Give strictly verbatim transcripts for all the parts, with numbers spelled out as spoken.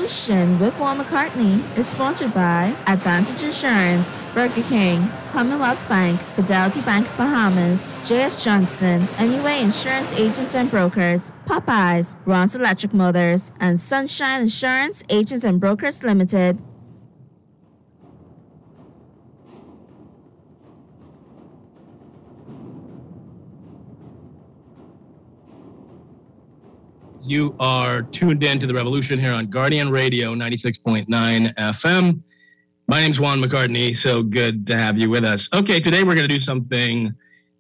Revolution with Juan McCartney is sponsored by Advantage Insurance, Burger King, Commonwealth Bank, Fidelity Bank Bahamas, J S Johnson, N U A Insurance Agents and Brokers, Popeyes, Ron's Electric Motors, and Sunshine Insurance Agents and Brokers Limited. You are tuned in to The Revolution here on Guardian Radio ninety-six point nine F M. My name's Juan McCartney. So good to have you with us. Okay, today we're going to do something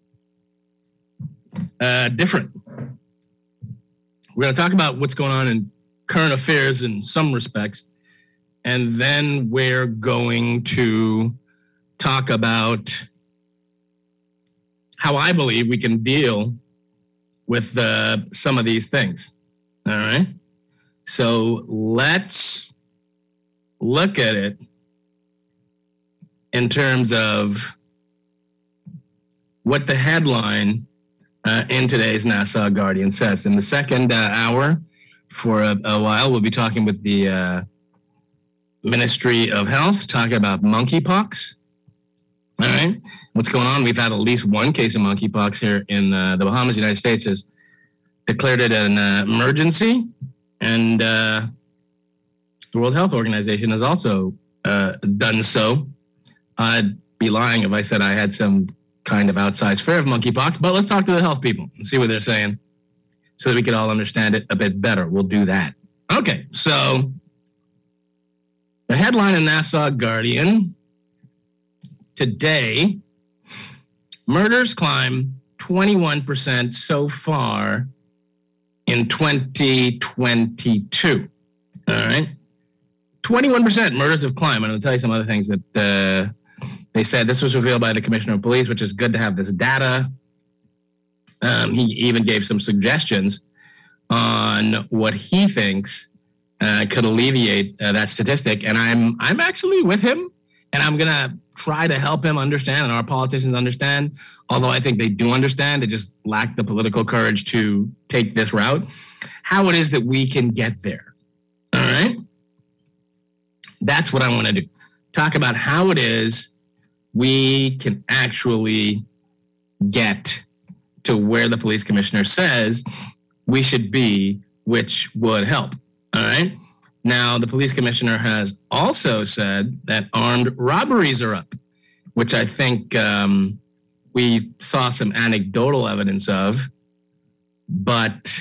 uh, different. We're going to talk about what's going on in current affairs in some respects, and then we're going to talk about how I believe we can deal with uh, some of these things. All right. So let's look at it in terms of what the headline uh, in today's Nassau Guardian says. In the second uh, hour, for a, a while, we'll be talking with the uh, Ministry of Health, talking about monkeypox. All right. What's going on? We've had at least one case of monkeypox here in uh, the Bahamas. The United States has declared it an uh, emergency, and uh, the World Health Organization has also uh, done so. I'd be lying if I said I had some kind of outsized fear of monkeypox, but let's talk to the health people and see what they're saying so that we can all understand it a bit better. We'll do that. Okay, so the headline in Nassau Guardian today, murders climb twenty-one percent so far in twenty twenty-two. All right. twenty-one percent murders have climbed. I'm going to tell you some other things that uh, they said. This was revealed by the Commissioner of Police, which is good to have this data. Um, he even gave some suggestions on what he thinks uh, could alleviate uh, that statistic. And I'm I'm actually with him, and I'm going to try to help him understand, and our politicians understand, although I think they do understand, they just lack the political courage to take this route, how it is that we can get there. All right? That's what I want to do. Talk about how it is we can actually get to where the police commissioner says we should be, which would help. All right? Now, the police commissioner has also said that armed robberies are up, which I think um, we saw some anecdotal evidence of, but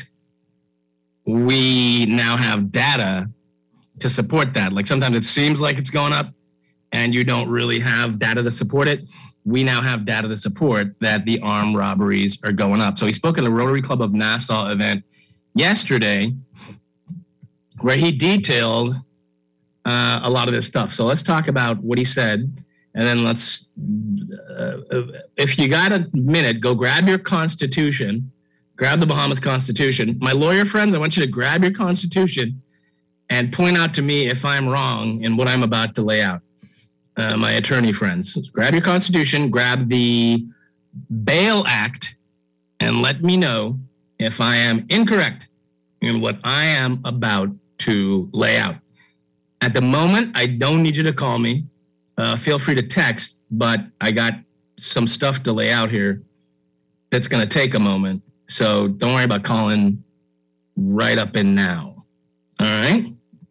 we now have data to support that. Like sometimes it seems like it's going up and you don't really have data to support it. We now have data to support that the armed robberies are going up. So he spoke at a Rotary Club of Nassau event yesterday, where he detailed uh, a lot of this stuff. So let's talk about what he said, and then let's, uh, if you got a minute, go grab your Constitution, grab the Bahamas Constitution. My lawyer friends, I want you to grab your Constitution and point out to me if I'm wrong in what I'm about to lay out. Uh, my attorney friends, grab your Constitution, grab the Bail Act, and let me know if I am incorrect in what I am about to lay out. At the moment, I don't need you to call me. Uh, feel free to text, but I got some stuff to lay out here that's going to take a moment. So don't worry about calling right up and now. All right?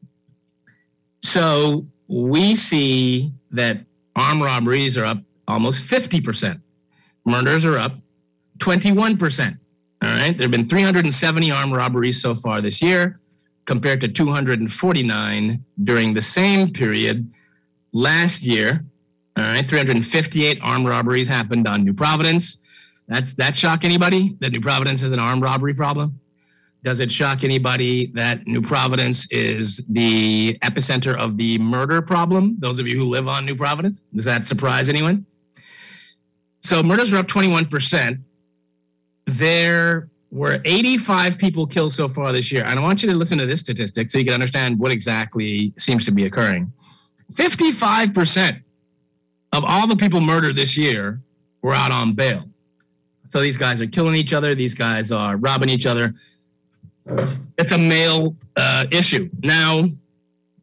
So we see that armed robberies are up almost fifty percent. Murders are up twenty-one percent. All right? There have been three hundred seventy armed robberies so far this year, compared to two hundred forty-nine during the same period last year. All right, three hundred fifty-eight armed robberies happened on New Providence. That's that shock anybody that New Providence has an armed robbery problem? Does it shock anybody that New Providence is the epicenter of the murder problem? Those of you who live on New Providence, does that surprise anyone? So murders are up twenty-one percent. There were eighty-five people killed so far this year. And I want you to listen to this statistic so you can understand what exactly seems to be occurring. fifty-five percent of all the people murdered this year were out on bail. So these guys are killing each other. These guys are robbing each other. It's a male uh, issue. Now,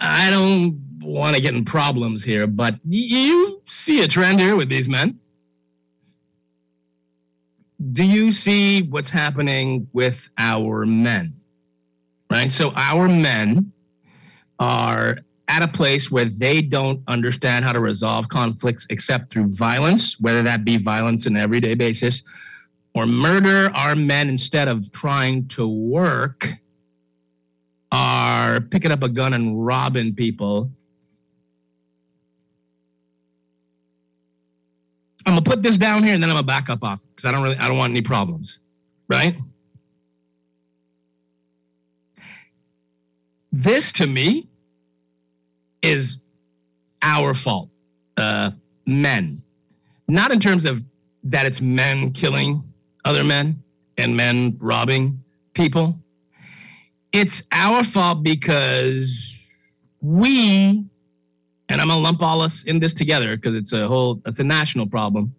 I don't want to get in problems here, but you see a trend here with these men. Do you see what's happening with our men? Right? So our men are at a place where they don't understand how to resolve conflicts except through violence, whether that be violence on an everyday basis or murder. Our men, instead of trying to work, are picking up a gun and robbing people. I'm gonna put this down here and then I'm gonna back up off it because I don't really, I don't want any problems, right? This to me is our fault, uh, men. Not in terms of that it's men killing other men and men robbing people. It's our fault because we, and I'm gonna lump all us in this together because it's a whole, it's a national problem.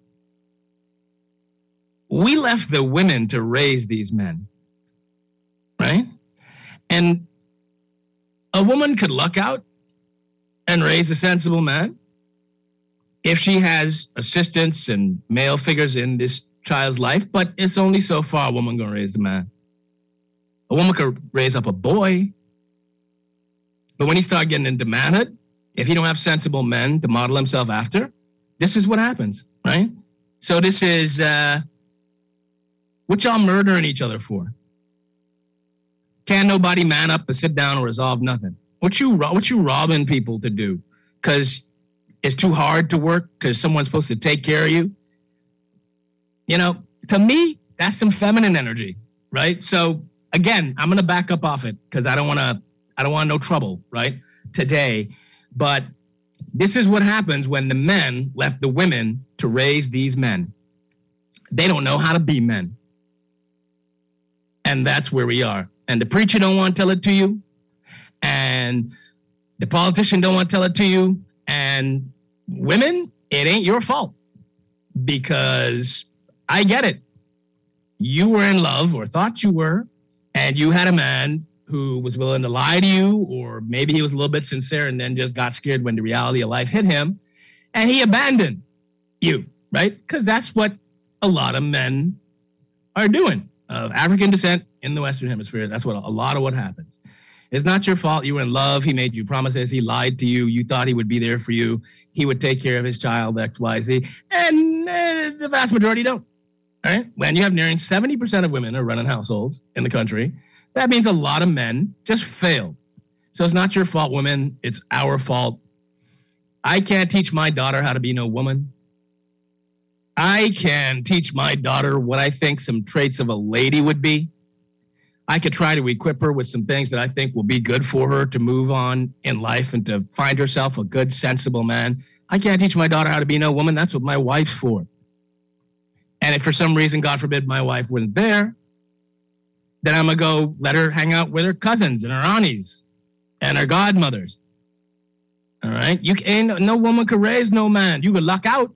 We left the women to raise these men, right? And a woman could luck out and raise a sensible man if she has assistants and male figures in this child's life, but it's only so far a woman gonna raise a man. A woman could raise up a boy, but when he start getting into manhood, if he don't have sensible men to model himself after, this is what happens, right? So this is, uh, what y'all murdering each other for? Can't nobody man up to sit down and resolve nothing. What you what you robbing people to do? Because it's too hard to work because someone's supposed to take care of you. You know, to me, that's some feminine energy, right? So again, I'm gonna back up off it because I don't wanna I don't want no trouble, right? Today. But this is what happens when the men left the women to raise these men. They don't know how to be men. And that's where we are. And the preacher don't want to tell it to you. And the politician don't want to tell it to you. And women, it ain't your fault. Because I get it. You were in love or thought you were, and you had a man who was willing to lie to you, or maybe he was a little bit sincere and then just got scared when the reality of life hit him, and he abandoned you, right? Because that's what a lot of men are doing. Of African descent in the Western Hemisphere, that's what a lot of what happens. It's not your fault. You were in love. He made you promises. He lied to you. You thought he would be there for you. He would take care of his child, X, Y, Z. And uh, the vast majority don't. All right? When you have nearing seventy percent of women are running households in the country, that means a lot of men just failed. So it's not your fault, women. It's our fault. I can't teach my daughter how to be no woman. I can teach my daughter what I think some traits of a lady would be. I could try to equip her with some things that I think will be good for her to move on in life and to find herself a good, sensible man. I can't teach my daughter how to be no woman. That's what my wife's for. And if for some reason, God forbid, my wife wasn't there, then I'm going to go let her hang out with her cousins and her aunties and her godmothers. All right? You ain't, no woman could raise no man. You could luck out.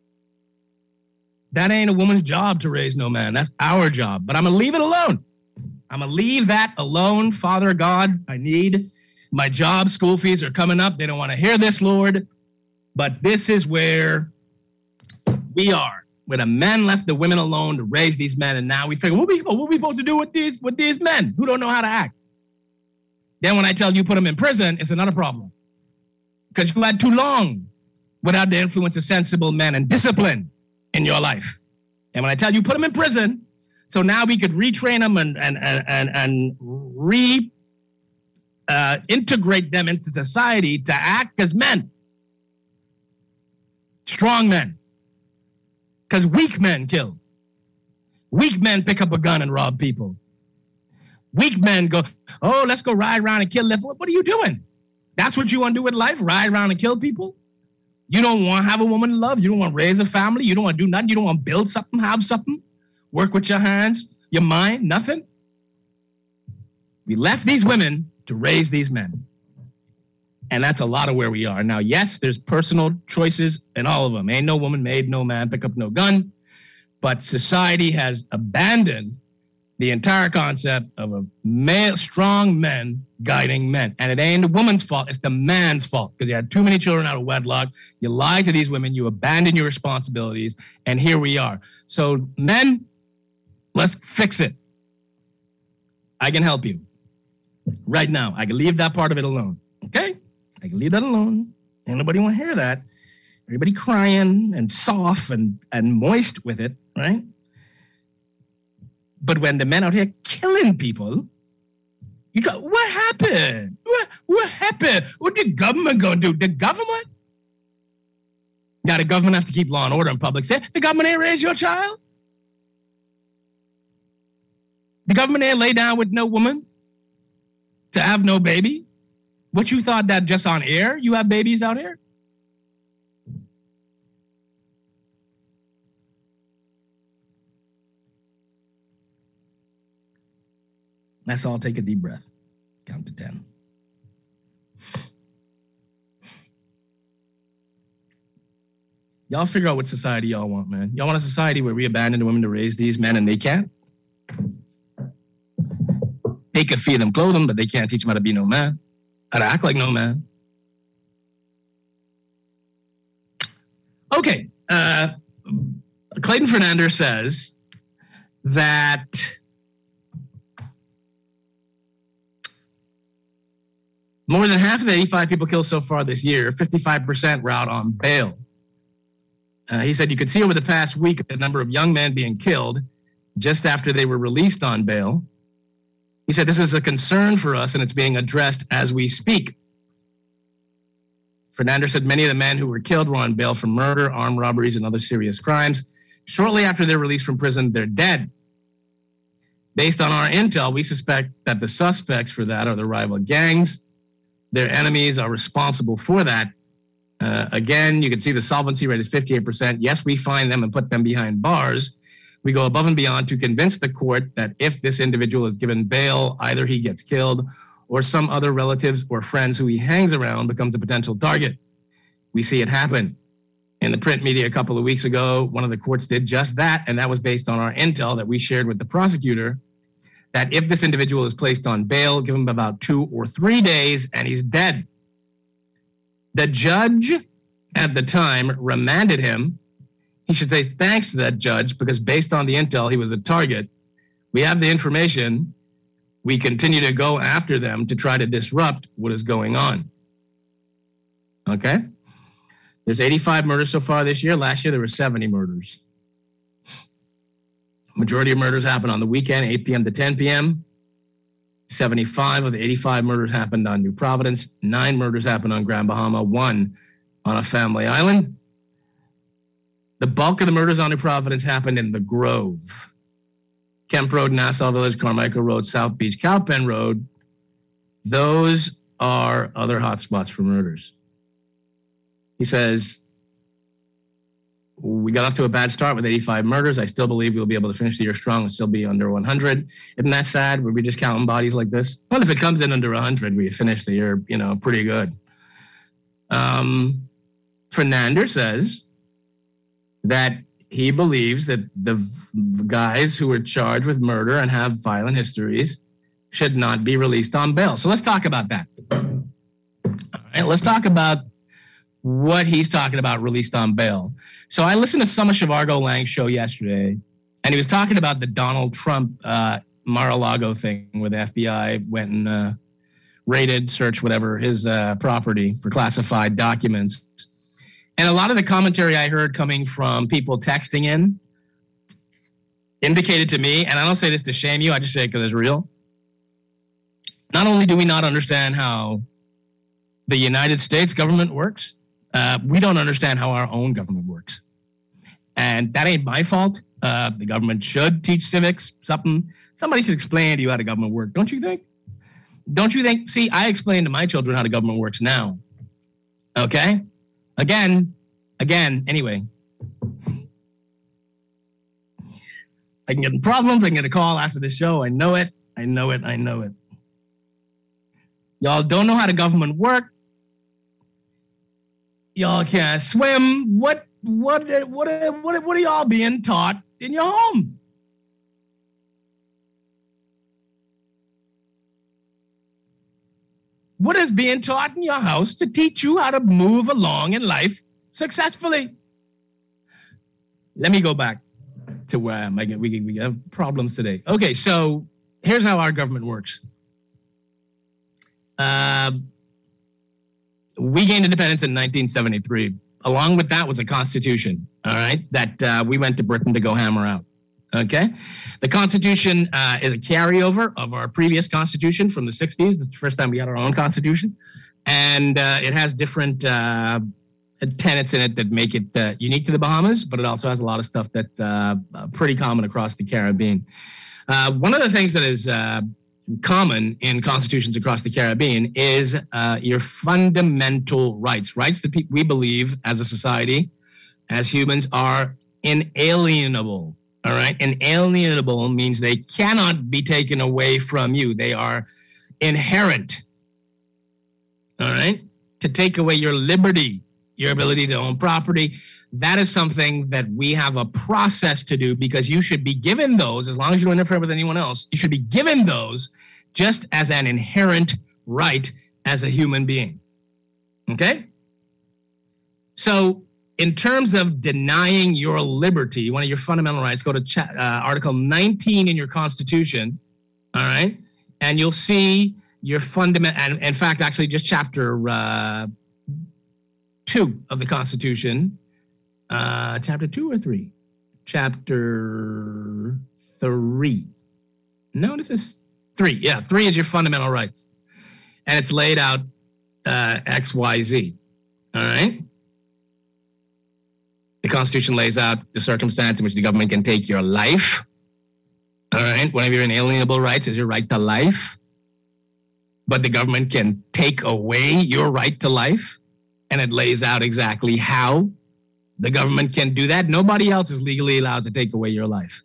That ain't a woman's job to raise no man. That's our job. But I'm going to leave it alone. I'm going to leave that alone. Father God, I need my job. School fees are coming up. They don't want to hear this, Lord. But this is where we are. Where the men left the women alone to raise these men. And now we figure, what are we, what are we supposed to do with these, with these men who don't know how to act? Then when I tell you put them in prison, it's another problem. Because you had too long without the influence of sensible men and discipline in your life. And when I tell you put them in prison, so now we could retrain them and and and and, and re uh, integrate them into society to act as men, strong men. Because weak men kill. Weak men pick up a gun and rob people. Weak men go, oh, let's go ride around and kill them. What, what are you doing? That's what you want to do with life? Ride around and kill people? You don't want to have a woman to love. You don't want to raise a family. You don't want to do nothing. You don't want to build something, have something, work with your hands, your mind, nothing. We left these women to raise these men. And that's a lot of where we are. Now, yes, there's personal choices in all of them. Ain't no woman made no man pick up no gun. But society has abandoned the entire concept of a male, strong men guiding men. And it ain't the woman's fault, it's the man's fault, because you had too many children out of wedlock. You lied to these women, you abandoned your responsibilities, and here we are. So men, let's fix it. I can help you right now. I can leave that part of it alone, okay? I can leave that alone. Ain't nobody want to hear that. Everybody crying and soft and, and moist with it, right? But when the men out here killing people, you go, what happened? What, what happened? What the government gonna do? The government? Now the government have to keep law and order in public. Say, the government ain't raise your child? The government ain't lay down with no woman to have no baby? What, you thought that just on air you have babies out here? Let's all take a deep breath. Count to ten. Y'all figure out what society y'all want, man. Y'all want a society where we abandon the women to raise these men and they can't? They could feed them, clothe them, but they can't teach them how to be no man, how to act like no man. Okay. Uh, Clayton Fernandez says that more than half of the eighty-five people killed so far this year, fifty-five percent were out on bail. Uh, he said you could see over the past week the number of young men being killed just after they were released on bail. He said this is a concern for us and it's being addressed as we speak. Fernandez said many of the men who were killed were on bail for murder, armed robberies, and other serious crimes. Shortly after their release from prison, they're dead. Based on our intel, we suspect that the suspects for that are the rival gangs. Their enemies are responsible for that. Uh, again, you can see the solvency rate is fifty-eight percent. Yes, we find them and put them behind bars. We go above and beyond to convince the court that if this individual is given bail, either he gets killed or some other relatives or friends who he hangs around becomes a potential target. We see it happen. In the print media a couple of weeks ago, one of the courts did just that, and that was based on our intel that we shared with the prosecutor, that if this individual is placed on bail, give him about two or three days, and he's dead. The judge at the time remanded him. He should say thanks to that judge, because based on the intel, he was a target. We have the information. We continue to go after them to try to disrupt what is going on. Okay? There's eighty-five murders so far this year. Last year, there were seventy murders. Majority of murders happened on the weekend, eight p.m. to ten p.m. seventy-five of the eighty-five murders happened on New Providence. Nine murders happened on Grand Bahama. One on a family island. The bulk of the murders on New Providence happened in the Grove. Kemp Road, Nassau Village, Carmichael Road, South Beach, Cowpen Road. Those are other hotspots for murders. He says, we got off to a bad start with eighty-five murders. I still believe we'll be able to finish the year strong and still be under one hundred. Isn't that sad? We'll be just counting bodies like this. Well, if it comes in under one hundred, we finish the year, you know, pretty good. Um, Fernandez says that he believes that the guys who were charged with murder and have violent histories should not be released on bail. So let's talk about that. All right, let's talk about what he's talking about released on bail. So I listened to Summer Shivargo Lang's show yesterday, and he was talking about the Donald Trump uh, Mar-a-Lago thing where the F B I went and uh, raided, searched, whatever, his uh, property for classified documents. And a lot of the commentary I heard coming from people texting in indicated to me, and I don't say this to shame you, I just say it because it's real. Not only do we not understand how the United States government works, uh, we don't understand how our own government works. And that ain't my fault. Uh, the government should teach civics, something. Somebody should explain to you how the government works, don't you think? Don't you think? See, I explain to my children how the government works now. Okay? Again, again, anyway. I can get in problems. I can get a call after the show. I know it. I know it. I know it. Y'all don't know how the government works. Y'all can't swim. What, what, what, what, what are y'all being taught in your home? what is being taught in your house to teach you how to move along in life successfully? Let me go back to where I am. I get, we, we have problems today. Okay, so here's how our government works. Uh, we gained independence in nineteen seventy-three. Along with that was a constitution, all right, that uh, we went to Britain to go hammer out, okay? The Constitution uh, is a carryover of our previous constitution from the sixties. It's the first time we had our own constitution. And uh, it has different uh, tenets in it that make it uh, unique to the Bahamas, but it also has a lot of stuff that's uh, pretty common across the Caribbean. Uh, one of the things that is uh, common in constitutions across the Caribbean is uh, your fundamental rights, rights that pe- we believe as a society, as humans, are inalienable. All right. Inalienable means they cannot be taken away from you. They are inherent. All right. To take away your liberty, your ability to own property, that is something that we have a process to do, because you should be given those, as long as you don't interfere with anyone else, you should be given those just as an inherent right as a human being. Okay? So in terms of denying your liberty, one of your fundamental rights, go to cha- uh, Article nineteen in your Constitution, all right? And you'll see your fundamental, and in fact, actually just chapter uh, two of the Constitution, uh, chapter two or three? Chapter three. No, this is three. Yeah, three is your fundamental rights. And it's laid out uh, X, Y, Z, all right? The Constitution lays out the circumstance in which the government can take your life. All right. One of your inalienable rights is your right to life. But the government can take away your right to life. And it lays out exactly how the government can do that. Nobody else is legally allowed to take away your life.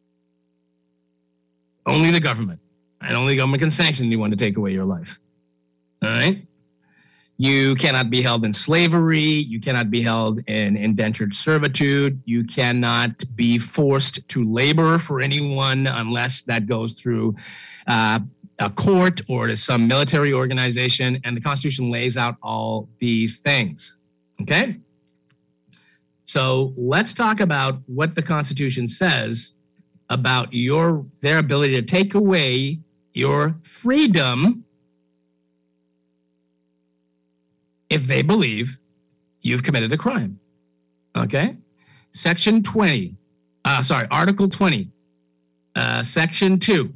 Only the government. And only the government can sanction anyone to take away your life. All right. You cannot be held in slavery. You cannot be held in indentured servitude. You cannot be forced to labor for anyone unless that goes through uh, a court or to some military organization. And the Constitution lays out all these things. Okay? So let's talk about what the Constitution says about your their ability to take away your freedom if they believe you've committed a crime. Okay? Section twenty, uh, sorry, Article twenty, uh, Section two.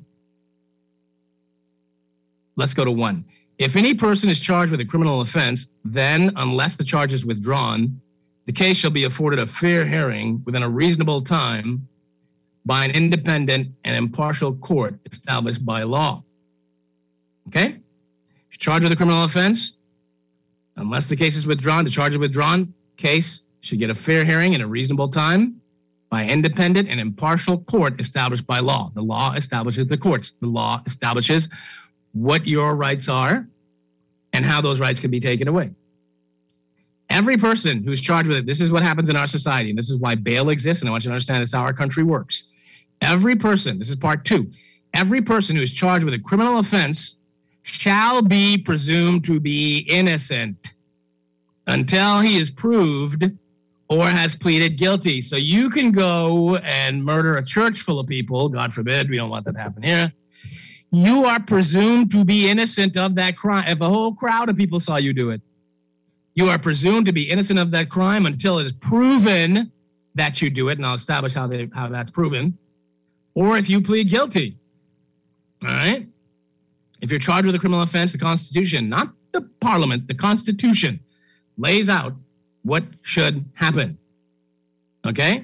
Let's go to one. If any person is charged with a criminal offense, then, unless the charge is withdrawn, the case shall be afforded a fair hearing within a reasonable time by an independent and impartial court established by law. Okay? If you're charged with a criminal offense, unless the case is withdrawn, the charge is withdrawn, case should get a fair hearing in a reasonable time by independent and impartial court established by law. The law establishes the courts. The law establishes what your rights are and how those rights can be taken away. Every person who's charged with it, this is what happens in our society, and this is why bail exists, and I want you to understand this is how our country works. Every person, this is part two, every person who is charged with a criminal offense shall be presumed to be innocent until he is proved or has pleaded guilty. So you can go and murder a church full of people. God forbid, we don't want that to happen here. You are presumed to be innocent of that crime. If a whole crowd of people saw you do it, you are presumed to be innocent of that crime until it is proven that you do it, and I'll establish how they how that's proven, or if you plead guilty. All right? If you're charged with a criminal offense, the Constitution, not the Parliament, the Constitution lays out what should happen. Okay?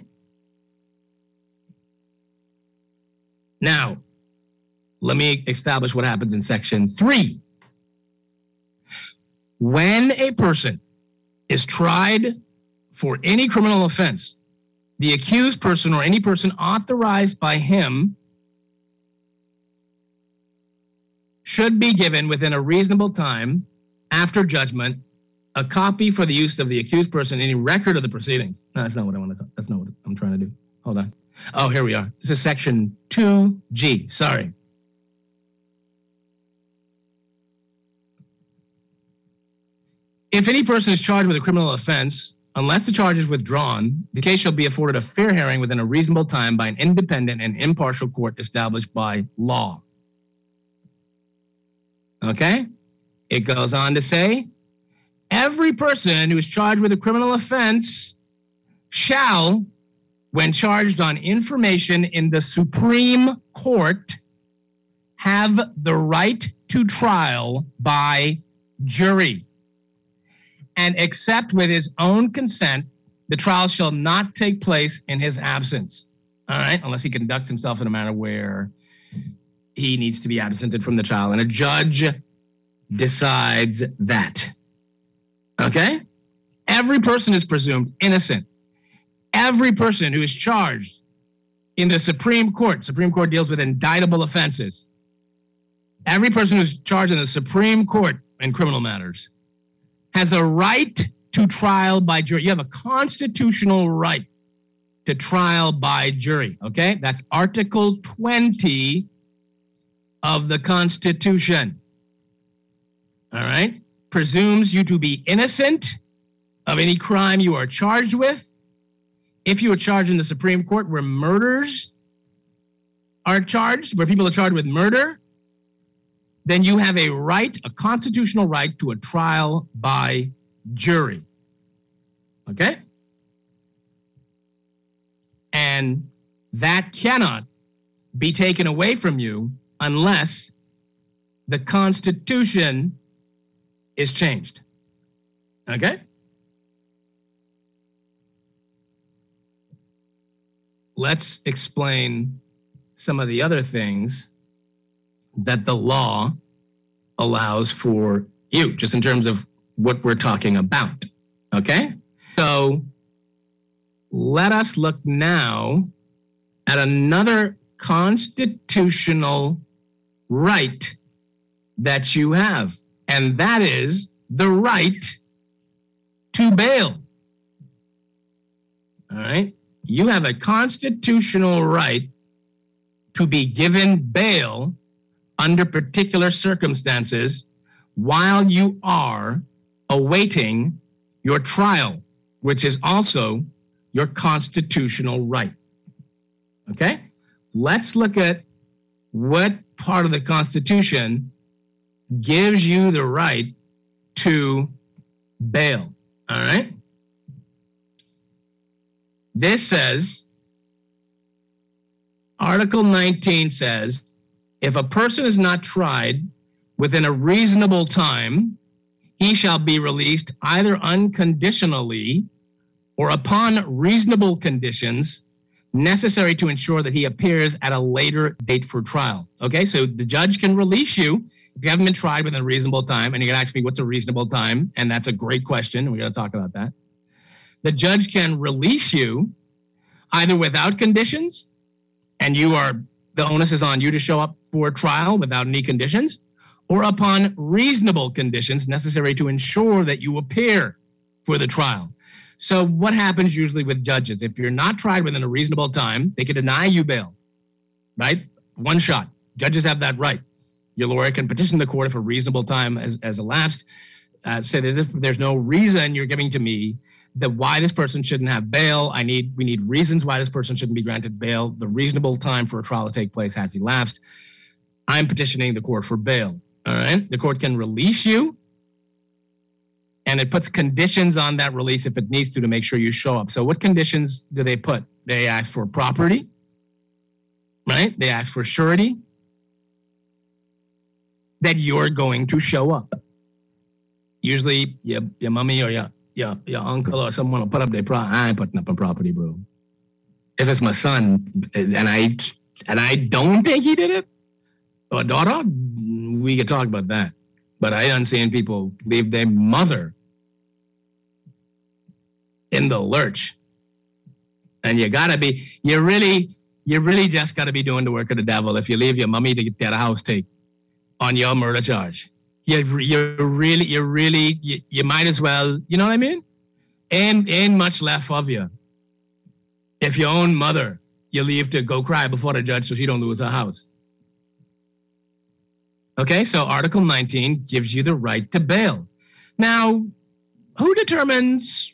Now, let me establish what happens in Section three. When a person is tried for any criminal offense, the accused person or any person authorized by him should be given within a reasonable time after judgment a copy for the use of the accused person, any record of the proceedings. No, that's not what I want to talk. That's not what I'm trying to do. Hold on. Oh, here we are. This is Section two G. Sorry. If any person is charged with a criminal offense, unless the charge is withdrawn, the case shall be afforded a fair hearing within a reasonable time by an independent and impartial court established by law. Okay? It goes on to say, every person who is charged with a criminal offense shall, when charged on information in the Supreme Court, have the right to trial by jury. And except with his own consent, the trial shall not take place in his absence. All right, unless he conducts himself in a manner where he needs to be absented from the trial, and a judge decides that. Okay? Every person is presumed innocent. Every person who is charged in the Supreme Court, Supreme Court deals with indictable offenses. Every person who's charged in the Supreme Court in criminal matters has a right to trial by jury. You have a constitutional right to trial by jury, okay? That's Article twenty of the Constitution, all right? Presumes you to be innocent of any crime you are charged with. If you are charged in the Supreme Court where murders are charged, where people are charged with murder, then you have a right, a constitutional right to a trial by jury. Okay? And that cannot be taken away from you unless the Constitution is changed. Okay? Let's explain some of the other things that the law allows for you, just in terms of what we're talking about, okay? So let us look now at another constitutional right that you have, and that is the right to bail, all right? You have a constitutional right to be given bail under particular circumstances while you are awaiting your trial, which is also your constitutional right. Okay? Let's look at what part of the Constitution gives you the right to bail. All right? This says, Article nineteen says, if a person is not tried within a reasonable time, he shall be released either unconditionally or upon reasonable conditions necessary to ensure that he appears at a later date for trial. Okay, so the judge can release you if you haven't been tried within a reasonable time, and you're gonna ask me what's a reasonable time, and that's a great question, and we're gonna talk about that. The judge can release you either without conditions, and you are, the onus is on you to show up for trial without any conditions, or upon reasonable conditions necessary to ensure that you appear for the trial. So what happens usually with judges? If you're not tried within a reasonable time, they can deny you bail, right? One shot. Judges have that right. Your lawyer can petition the court if a reasonable time has, has elapsed, uh, say that this, there's no reason you're giving to me that why this person shouldn't have bail. I need, we need reasons why this person shouldn't be granted bail. The reasonable time for a trial to take place has elapsed. I'm petitioning the court for bail, all right? The court can release you, and it puts conditions on that release if it needs to to make sure you show up. So what conditions do they put? They ask for property, right? They ask for surety that you're going to show up. Usually your, your mommy or your, your, your uncle or someone will put up their property. I ain't putting up a property, bro. If it's my son and I and I don't think he did it, or daughter, we could talk about that. But I done seen people leave their mother in the lurch. And you gotta be, you really, you really just gotta be doing the work of the devil if you leave your mommy to get a house take on your murder charge. You you really, you really, you, you might as well, you know what I mean? Ain't, ain't much left of you. If your own mother, you leave to go cry before the judge so she don't lose her house. Okay, so Article nineteen gives you the right to bail. Now, Who determines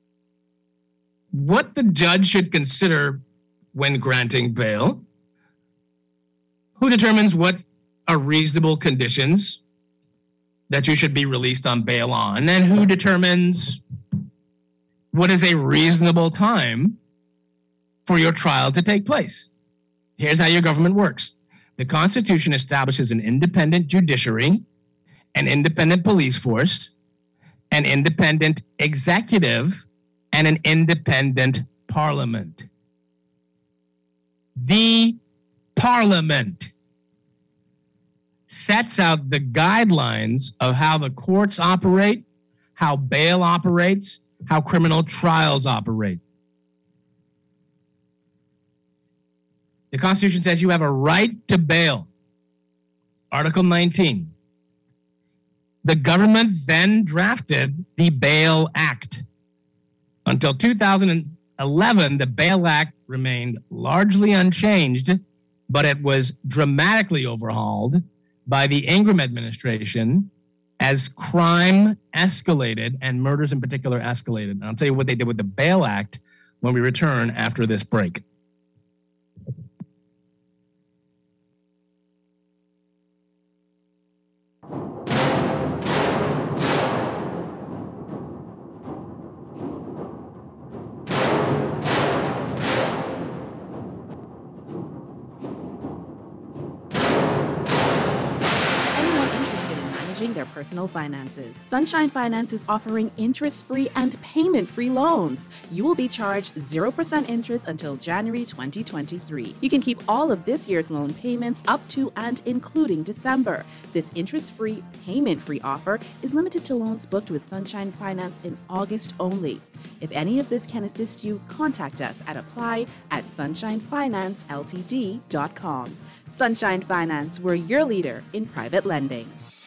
what the judge should consider when granting bail? Who determines what are reasonable conditions that you should be released on bail on? And who determines what is a reasonable time for your trial to take place? Here's how your government works. The Constitution establishes an independent judiciary, an independent police force, an independent executive, and an independent parliament. The parliament sets out the guidelines of how the courts operate, how bail operates, how criminal trials operate. The Constitution says you have a right to bail. Article nineteen. The government then drafted the Bail Act. Until two thousand eleven, the Bail Act remained largely unchanged, but it was dramatically overhauled by the Ingram administration as crime escalated and murders in particular escalated. And I'll tell you what they did with the Bail Act when we return after this break. Their personal finances. Sunshine Finance is offering interest-free and payment-free loans. You will be charged zero percent interest until January twenty twenty-three. You can keep all of this year's loan payments up to and including December. This interest-free, payment-free offer is limited to loans booked with Sunshine Finance in August only. If any of this can assist you, contact us at apply at sunshine finance l t d dot com. Sunshine Finance, we're your leader in private lending.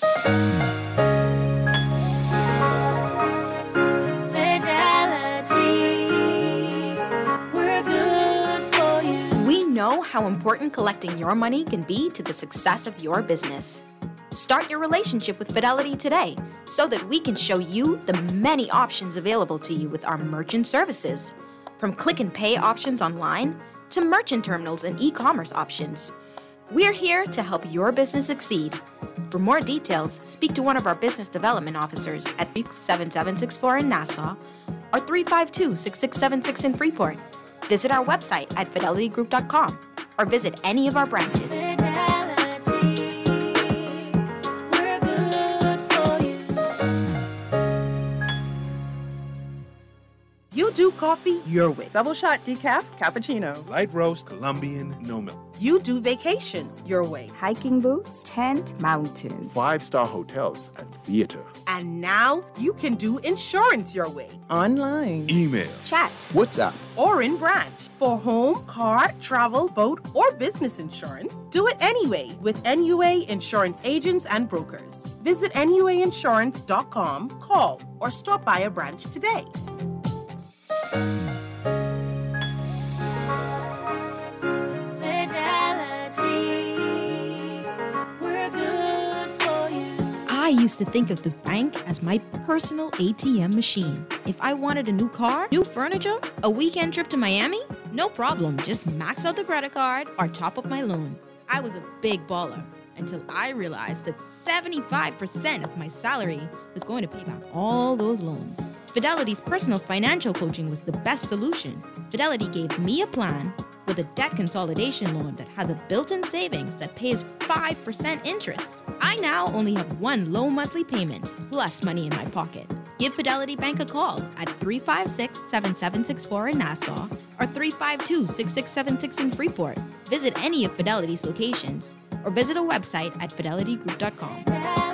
Fidelity, we're good for you. We know how important collecting your money can be to the success of your business. Start your relationship with Fidelity today so that we can show you the many options available to you with our merchant services. From click and pay options online to merchant terminals and e-commerce options. We're here to help your business succeed. For more details, speak to one of our business development officers at seven seven six four in Nassau or three five two, six six seven six in Freeport. Visit our website at fidelity group dot com or visit any of our branches. Fidelity, we're good for you. You do coffee your way. Double shot decaf, cappuccino. Light roast, Colombian, no milk. You do vacations your way. Hiking boots, tent, mountains. Five-star hotels and theater. And now you can do insurance your way. Online. Email. Chat. WhatsApp. Or in branch. For home, car, travel, boat, or business insurance, do it anyway with N U A Insurance Agents and Brokers. Visit N U A insurance dot com, call, or stop by a branch today. I used to think of the bank as my personal A T M machine. If I wanted a new car, new furniture, a weekend trip to Miami, no problem. Just max out the credit card or top up my loan. I was a big baller until I realized that seventy-five percent of my salary was going to pay back all those loans. Fidelity's personal financial coaching was the best solution. Fidelity gave me a plan with a debt consolidation loan that has a built-in savings that pays five percent interest. I now only have one low monthly payment plus money in my pocket. Give Fidelity Bank a call at three five six, seven seven six four in Nassau or three five two, six six seven six in Freeport. Visit any of Fidelity's locations or visit a website at fidelity group dot com.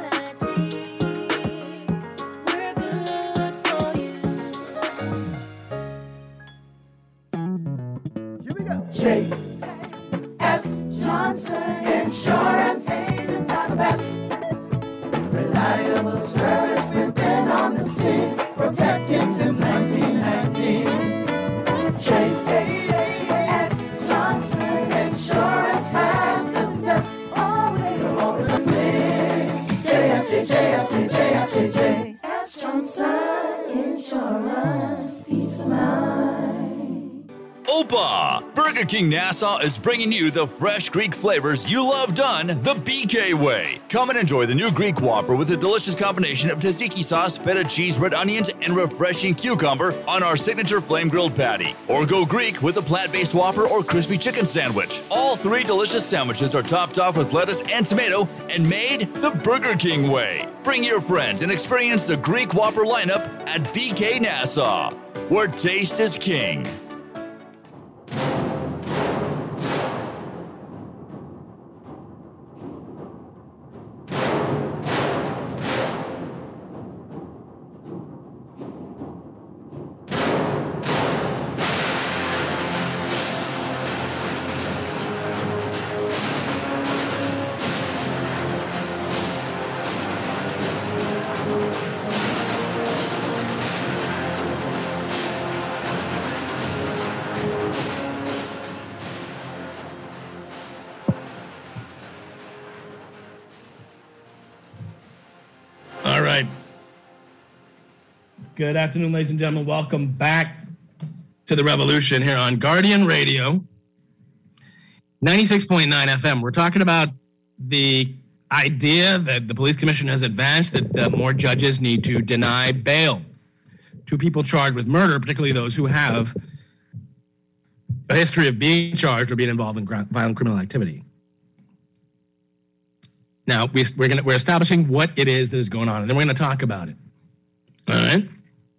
J S Johnson Insurance Agents are the best. Reliable service, we've been on the scene, protecting since nineteen nineteen. J S Johnson Insurance has the test. Always, always a me. J S J, J S J, J S J, J S Johnson Chalupa. Burger King Nassau is bringing you the fresh Greek flavors you love done the B K way. Come and enjoy the new Greek Whopper with a delicious combination of tzatziki sauce, feta cheese, red onions, and refreshing cucumber on our signature flame grilled patty. Or go Greek with a plant-based Whopper or crispy chicken sandwich. All three delicious sandwiches are topped off with lettuce and tomato and made the Burger King way. Bring your friends and experience the Greek Whopper lineup at B K Nassau, where taste is king. Good afternoon, ladies and gentlemen. Welcome back to the revolution here on Guardian Radio, ninety-six point nine F M. We're talking about the idea that the police commission has advanced that uh, more judges need to deny bail to people charged with murder, particularly those who have a history of being charged or being involved in violent criminal activity. Now, we, we're gonna, we're establishing what it is that is going on, and then we're going to talk about it. All right?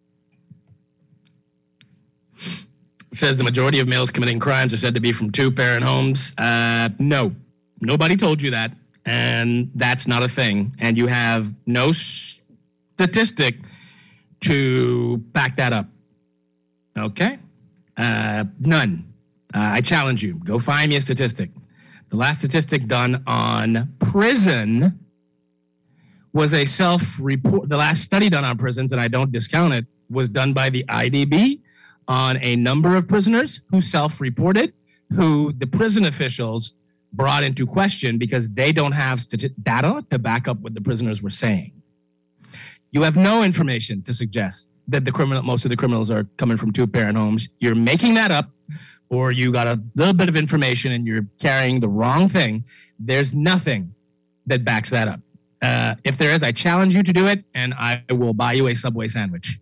It says the majority of males committing crimes are said to be from two-parent homes. Uh, no, nobody told you that, and that's not a thing. And you have no statistic to back that up. Okay? Uh, none. Uh, I challenge you. Go find me a statistic. The last statistic done on prison was a self-report. The last study done on prisons, and I don't discount it, was done by the I D B on a number of prisoners who self-reported, who the prison officials brought into question because they don't have stati- data to back up what the prisoners were saying. You have no information to suggest that the criminal, most of the criminals are coming from two-parent homes. You're making that up, or you got a little bit of information and you're carrying the wrong thing. There's nothing that backs that up. Uh, if there is, I challenge you to do it, and I will buy you a Subway sandwich.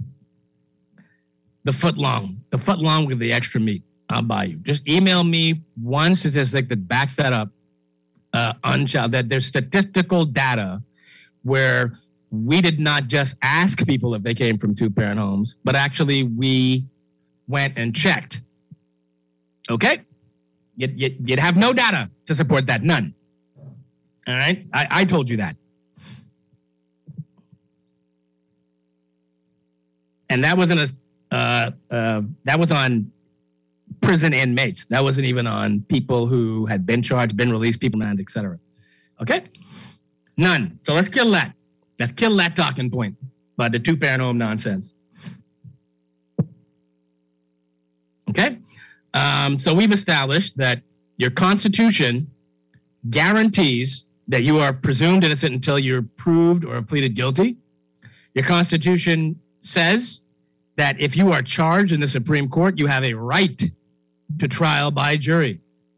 The foot long, the foot long with the extra meat, I'll buy you. Just email me one statistic that backs that up, uh, unchild, that there's statistical data where we did not just ask people if they came from two-parent homes, but actually we went and checked. Okay? You'd, you'd, you'd have no data to support that, none. All right? I, I told you that. And that wasn't a, uh, uh, that was on prison inmates. That wasn't even on people who had been charged, been released, people manned, et cetera. Okay? None. So let's kill that. Let's kill that talking point about the two-parent home nonsense. Okay? Um, so we've established that your Constitution guarantees that you are presumed innocent until you're proved or pleaded guilty. Your Constitution says that if you are charged in the Supreme Court, you have a right to trial by jury.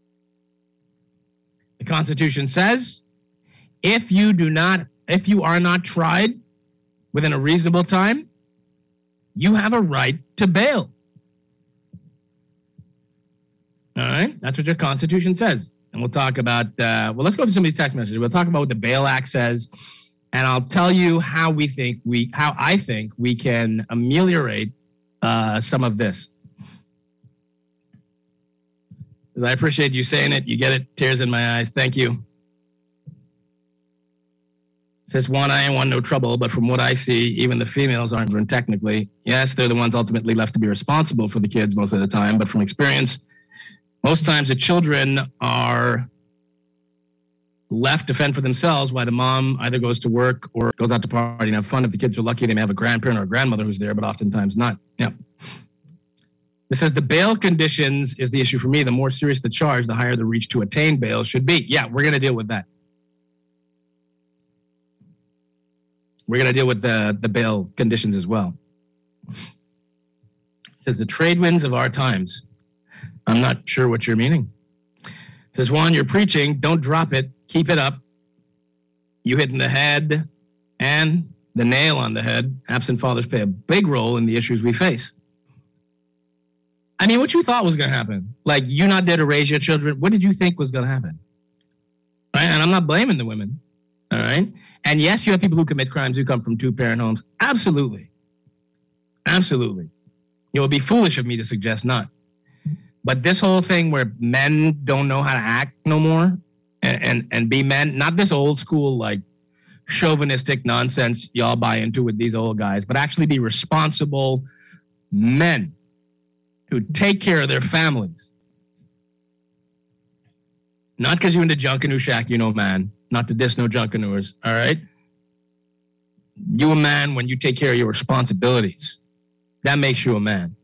The Constitution says if you do not, if you are not tried within a reasonable time, you have a right to bail. All right, that's what your Constitution says. And we'll talk about, uh, well, let's go through some of these text messages. We'll talk about what the Bail Act says, and I'll tell you how we think we, how I think we can ameliorate uh, some of this. I appreciate you saying it. You get it. Tears in my eyes. Thank you. It says, one, I ain't want no trouble, but from what I see, even the females aren't technically. Yes, they're the ones ultimately left to be responsible for the kids most of the time, but from experience, most times the children are left to fend for themselves while the mom either goes to work or goes out to party and have fun. If the kids are lucky, they may have a grandparent or a grandmother who's there, but oftentimes not. Yeah. It says the bail conditions is the issue for me. The more serious the charge, the higher the reach to attain bail should be. Yeah, we're going to deal with that. We're going to deal with the, the bail conditions as well. It says the trade winds of our times I'm not sure what you're meaning. It says, Juan, you're preaching. Don't drop it. Keep it up. You hitting the head and the nail on the head. Absent fathers play a big role in the issues we face. I mean, what you thought was going to happen? Like, you not there to raise your children. What did you think was going to happen? Right? And I'm not blaming the women. All right. And yes, you have people who commit crimes who come from two-parent homes. Absolutely. Absolutely. It would be foolish of me to suggest not. But this whole thing where men don't know how to act no more and, and, and be men, not this old school, like, chauvinistic nonsense y'all buy into with these old guys, but actually be responsible men who take care of their families. Not because you're into Junkanoo Shack, you know, man. Not to diss no Junkanooers, all right? You a man when you take care of your responsibilities. That makes you a man.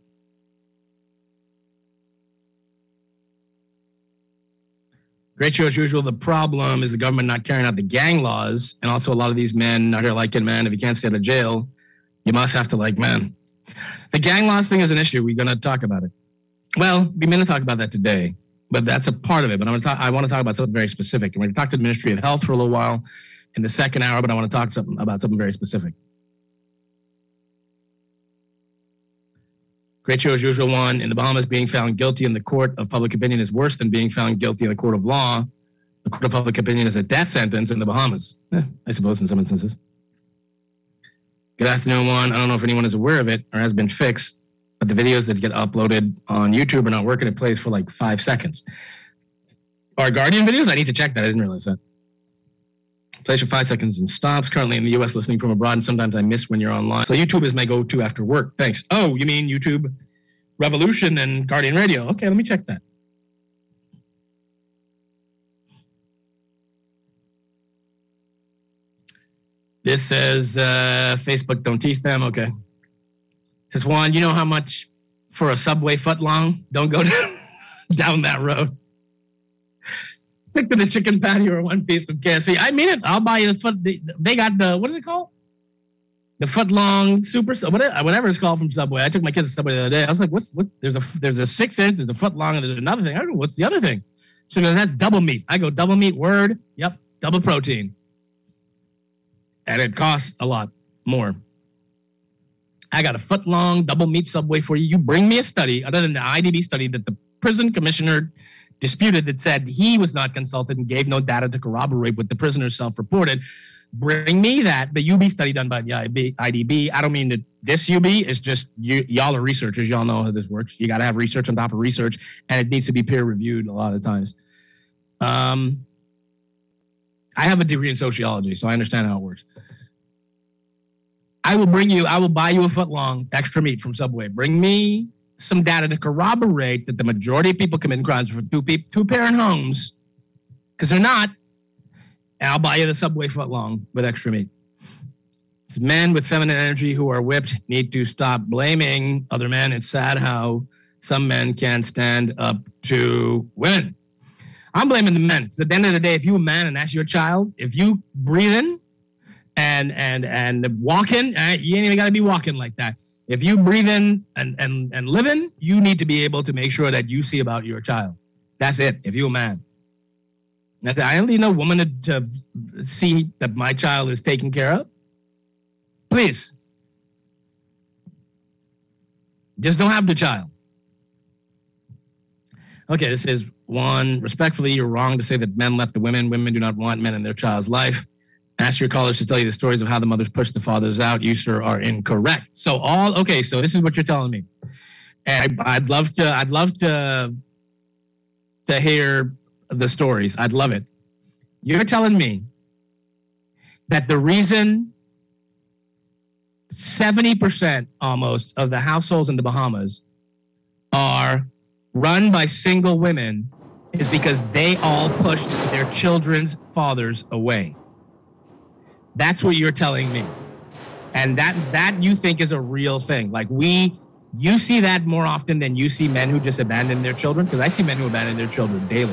Great show as usual. The problem is the government not carrying out the gang laws, and also a lot of these men not here like it, man. If you can't stay out of jail, you must have to like men. The gang laws thing is an issue. We're going to talk about it. Well, we're going to talk about that today, but that's a part of it. But I'm going to talk. I want to talk about something very specific. We're going to talk to the Ministry of Health for a little while in the second hour, but I want to talk something about something very specific. Great show as usual. One, in the Bahamas, being found guilty in the court of public opinion is worse than being found guilty in the court of law. The court of public opinion is a death sentence in the Bahamas. Eh, I suppose in some instances. Good afternoon, Juan. I don't know if anyone is aware of it or has been fixed, but the videos that get uploaded on YouTube are not working. It plays for like five seconds. Our Guardian videos? I need to check that. I didn't realize that. Plays for five seconds and stops. Currently in the U S listening from abroad, and sometimes I miss when you're online. So YouTube is my go-to after work. Thanks. Oh, you mean YouTube Revolution and Guardian Radio? Okay, let me check that. This says uh, Facebook don't teach them. Okay. It says, Juan, you know how much for a Subway foot long? Don't go down, down that road. Stick to the chicken patty or one piece from K F C. I mean it. I'll buy you the foot. They got the, what is it called? The foot long super, whatever it's called from Subway. I took my kids to Subway the other day. I was like, what's, what? There's a, there's a six inch, there's a foot long, and there's another thing. I don't know, what's the other thing? She goes, that's double meat. I go, double meat, word. Yep, double protein. And it costs a lot more. I got a foot long double meat Subway for you. You bring me a study, other than the I D B study that the prison commissioner disputed, that said he was not consulted and gave no data to corroborate what the prisoner self-reported. Bring me that, the U B study done by the I D B. I don't mean to diss U B. It's just you, y'all are researchers. Y'all know how this works. You got to have research on top of research, and it needs to be peer-reviewed a lot of times. Um, I have a degree in sociology, so I understand how it works. I will bring you, I will buy you a foot long extra meat from Subway. Bring me some data to corroborate that the majority of people committing crimes from two, two parent homes, because they're not, and I'll buy you the Subway foot long with extra meat. It's men with feminine energy who are whipped need to stop blaming other men. It's sad how some men can't stand up to women. I'm blaming the men. Because at the end of the day, if you're a man and that's your child, if you breathing and and and walking, uh, you ain't even got to be walking like that. If you breathing and, and, and living, you need to be able to make sure that you see about your child. That's it, if you're a man. That's it. I only need a woman to, to see that my child is taken care of. Please. Just don't have the child. Okay, this is one. Respectfully, you're wrong to say that men left the women. Women do not want men in their child's life. Ask your callers to tell you the stories of how the mothers push the fathers out. You, sir, are incorrect. So all okay. So this is what you're telling me, and I, I'd love to. I'd love to to hear the stories. I'd love it. You're telling me that the reason seventy percent almost of the households in the Bahamas are run by single women is because they all pushed their children's fathers away. That's what you're telling me. And that that you think is a real thing. Like we, you see that more often than you see men who just abandon their children? Because I see men who abandon their children daily.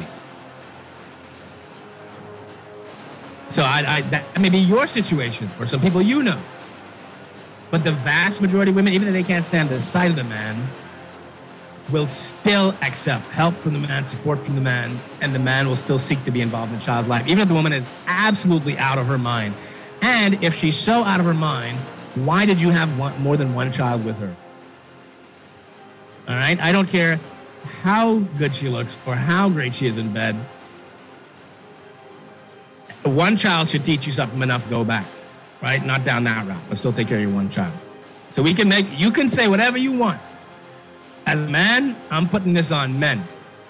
So I, I, that may be your situation or some people you know. But the vast majority of women, even if they can't stand the sight of the man, will still accept help from the man, support from the man, and the man will still seek to be involved in the child's life, even if the woman is absolutely out of her mind. And if she's so out of her mind, why did you have one, more than one child with her? All right? I don't care how good she looks or how great she is in bed. One child should teach you something enough to go back, right? Not down that route, but still take care of your one child. So we can make, you can say whatever you want. As a man, I'm putting this on men.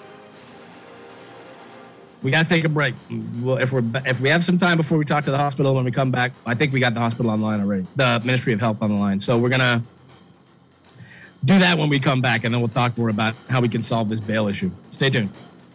We got to take a break. Well, if we're if we have some time before we talk to the hospital when we come back, I think we got the hospital on the line already, the Ministry of Health on the line. So we're going to do that when we come back, and then we'll talk more about how we can solve this bail issue. Stay tuned.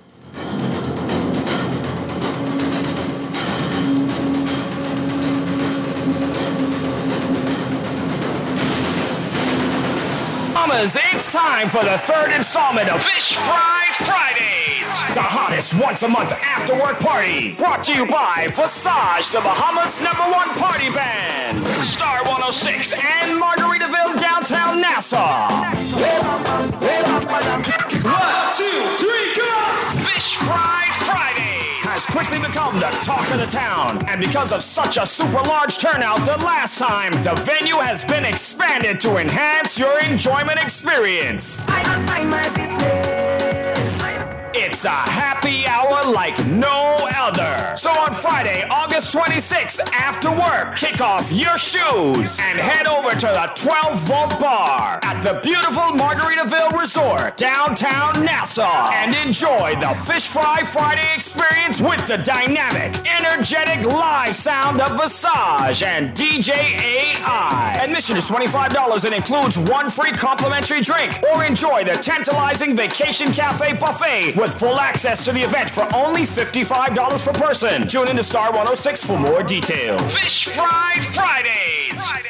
It's time for the third installment of Fish Fry Fridays, the hottest once a month after work party, brought to you by Visage, the Bahamas' number one party band, Star one oh six and Margaritaville, downtown Nassau. One, two, three, come on! Fish Fry Fridays has quickly become the talk of the town, and because of such a super large turnout the last time, the venue has been expanded to enhance your enjoyment experience. I don't mind my business. It's a happy hour like no other. So on Friday, August twenty-sixth, after work, kick off your shoes and head over to the twelve volt bar at the beautiful Margaritaville Resort, downtown Nassau, and enjoy the Fish Fry Friday experience with the dynamic, energetic live sound of Visage and D J A I. Admission is twenty-five dollars and includes one free complimentary drink, or enjoy the tantalizing Vacation Cafe buffet with full access to the event for only fifty-five dollars per person. Tune in to Star one oh six for more details. Fish Fry Fridays. Fridays.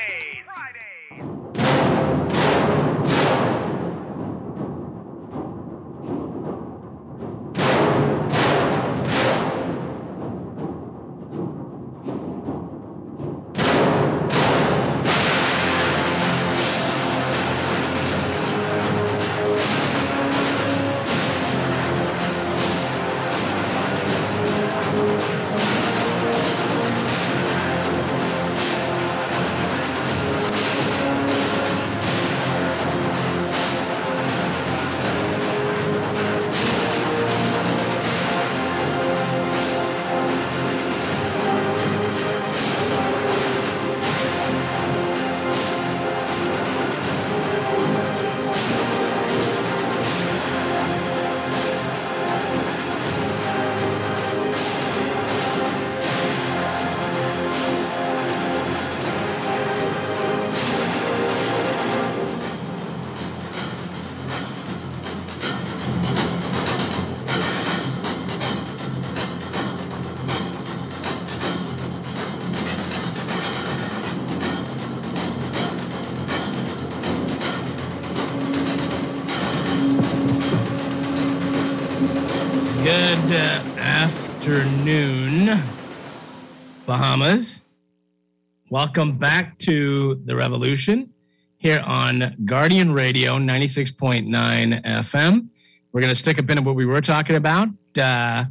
Good uh, afternoon, Bahamas. Welcome back to The Revolution here on Guardian Radio ninety-six point nine F M. We're going to stick a pin in what we were talking about. Uh,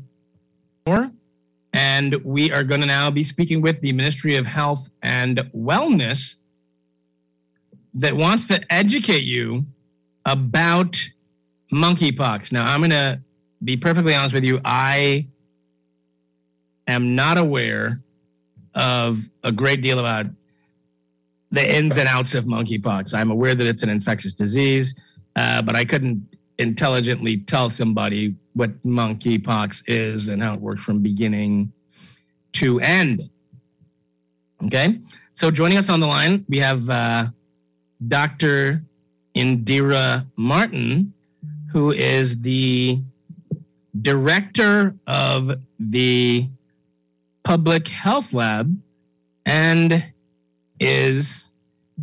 and we are going to now be speaking with the Ministry of Health and Wellness that wants to educate you about monkeypox. Now, I'm going to be perfectly honest with you. I am not aware of a great deal about the ins and outs of monkeypox. I'm aware that it's an infectious disease, uh, but I couldn't intelligently tell somebody what monkeypox is and how it works from beginning to end. Okay, so joining us on the line, we have uh, Doctor Indira Martin, who is the director of the Public Health Lab and is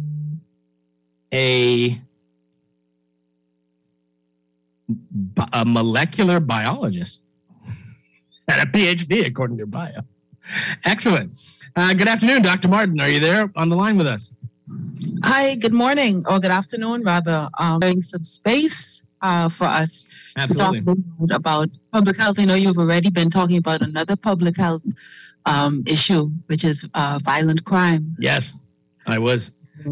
a, a molecular biologist and a P H D, according to your bio. Excellent. Uh, good afternoon, Doctor Martin. Are you there on the line with us? Hi, good morning, or good afternoon, rather. Um, having some space uh, for us Absolutely. to talk about public health. I know you've already been talking about another public health um, issue, which is uh, violent crime. Yes, I was.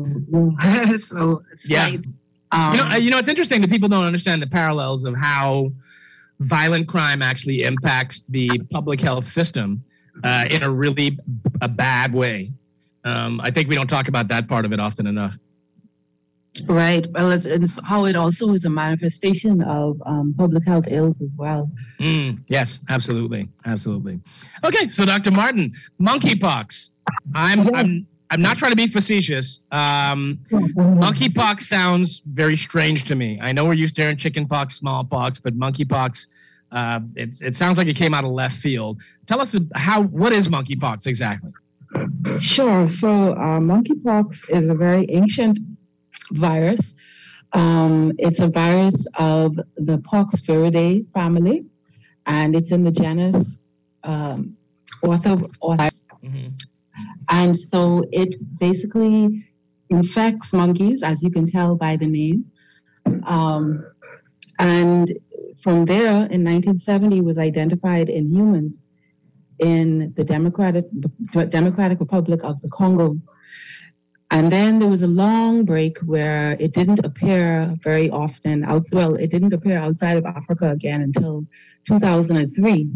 so it's yeah. like, um, you know, you know, it's interesting that people don't understand the parallels of how violent crime actually impacts the public health system uh, in a really b- a bad way. Um, I think we don't talk about that part of it often enough. Right. Well, it's, it's how it also is a manifestation of um, public health ills as well. Mm, yes, absolutely, absolutely. Okay, so Doctor Martin, monkeypox. I'm yes. I'm I'm not trying to be facetious. Um, monkeypox sounds very strange to me. I know we're used to hearing chickenpox, smallpox, but monkeypox, uh, it it sounds like it came out of left field. Tell us how what is monkeypox exactly? Sure. So uh, monkeypox is a very ancient virus. Um, it's a virus of the Poxviridae family, and it's in the genus um, Ortho. Ortho. Mm-hmm. And so it basically infects monkeys, as you can tell by the name. Um, and from there, in nineteen seventy, was identified in humans in the Democratic Democratic Republic of the Congo. And then there was a long break where it didn't appear very often. Out, well, it didn't appear outside of Africa again until two thousand three.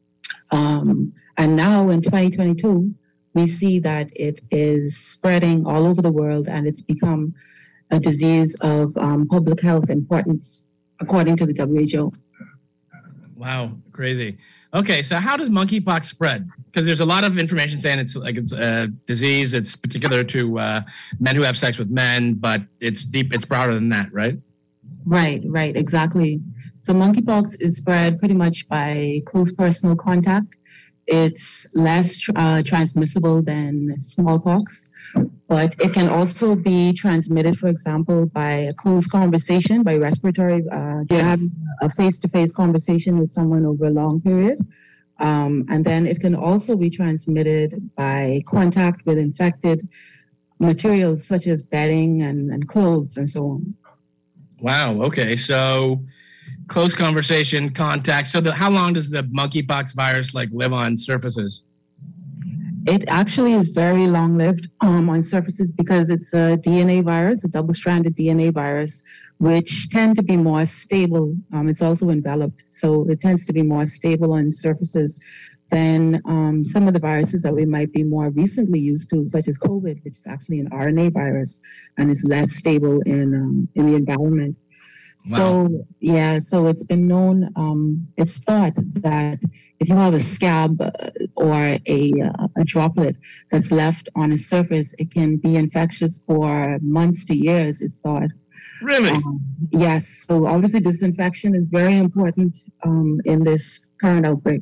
Um, and now in twenty twenty-two, we see that it is spreading all over the world, and it's become a disease of um, public health importance, according to the W H O. Wow, crazy. Okay, so how does monkeypox spread? Because there's a lot of information saying it's like it's a disease. It's particular to uh, men who have sex with men, but it's deep. It's broader than that, right? Right, right, exactly. So monkeypox is spread pretty much by close personal contact. It's less uh, transmissible than smallpox, but it can also be transmitted, for example, by a close conversation, by respiratory. Uh, you have a face-to-face conversation with someone over a long period. Um, and then it can also be transmitted by contact with infected materials such as bedding and, and clothes and so on. Wow. Okay. So close conversation, contact. So the, how long does the monkeypox virus like live on surfaces? It actually is very long-lived um, on surfaces because it's a D N A virus, a double-stranded D N A virus, which tend to be more stable. Um, it's also enveloped, so it tends to be more stable on surfaces than um, some of the viruses that we might be more recently used to, such as COVID, which is actually an R N A virus and is less stable in um, in the environment. Wow. So, yeah, so it's been known, um, it's thought that if you have a scab or a, uh, a droplet that's left on a surface, it can be infectious for months to years, it's thought. Really? Um, yes. So obviously disinfection is very important um, in this current outbreak.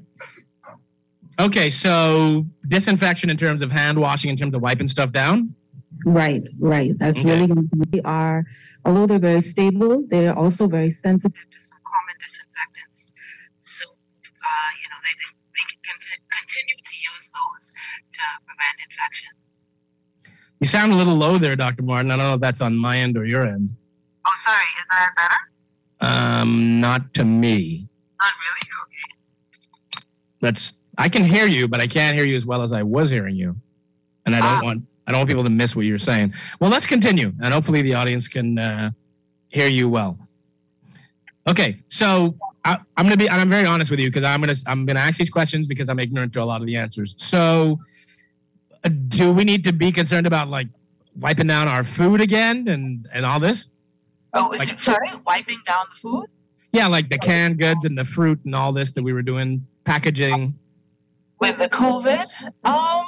Okay, so disinfection in terms of hand washing, in terms of wiping stuff down? Right, right. That's okay. really going to be our, although they're very stable, they're also very sensitive to some common disinfectants. So, uh, you know, they, they can continue to use those to prevent infection. You sound a little low there, Doctor Martin. I don't know if that's on my end or your end. Oh, sorry. Is that better? Um, not to me. Not really? Okay. That's, I can hear you, but I can't hear you as well as I was hearing you. And I don't uh, want I don't want people to miss what you're saying. Well, let's continue, and hopefully the audience can uh, hear you well. Okay, so I, I'm going to be, and I'm very honest with you because I'm going to I'm going to ask these questions because I'm ignorant to a lot of the answers. So, uh, do we need to be concerned about like wiping down our food again and and all this? Oh, like, sorry, wiping down the food? Yeah, like the canned goods and the fruit and all this that we were doing, packaging. With the COVID, um.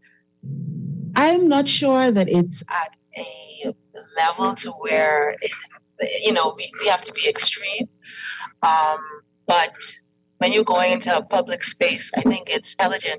I'm not sure that it's at a level to where, it, you know, we, we have to be extreme. Um, but when you're going into a public space, I think it's intelligent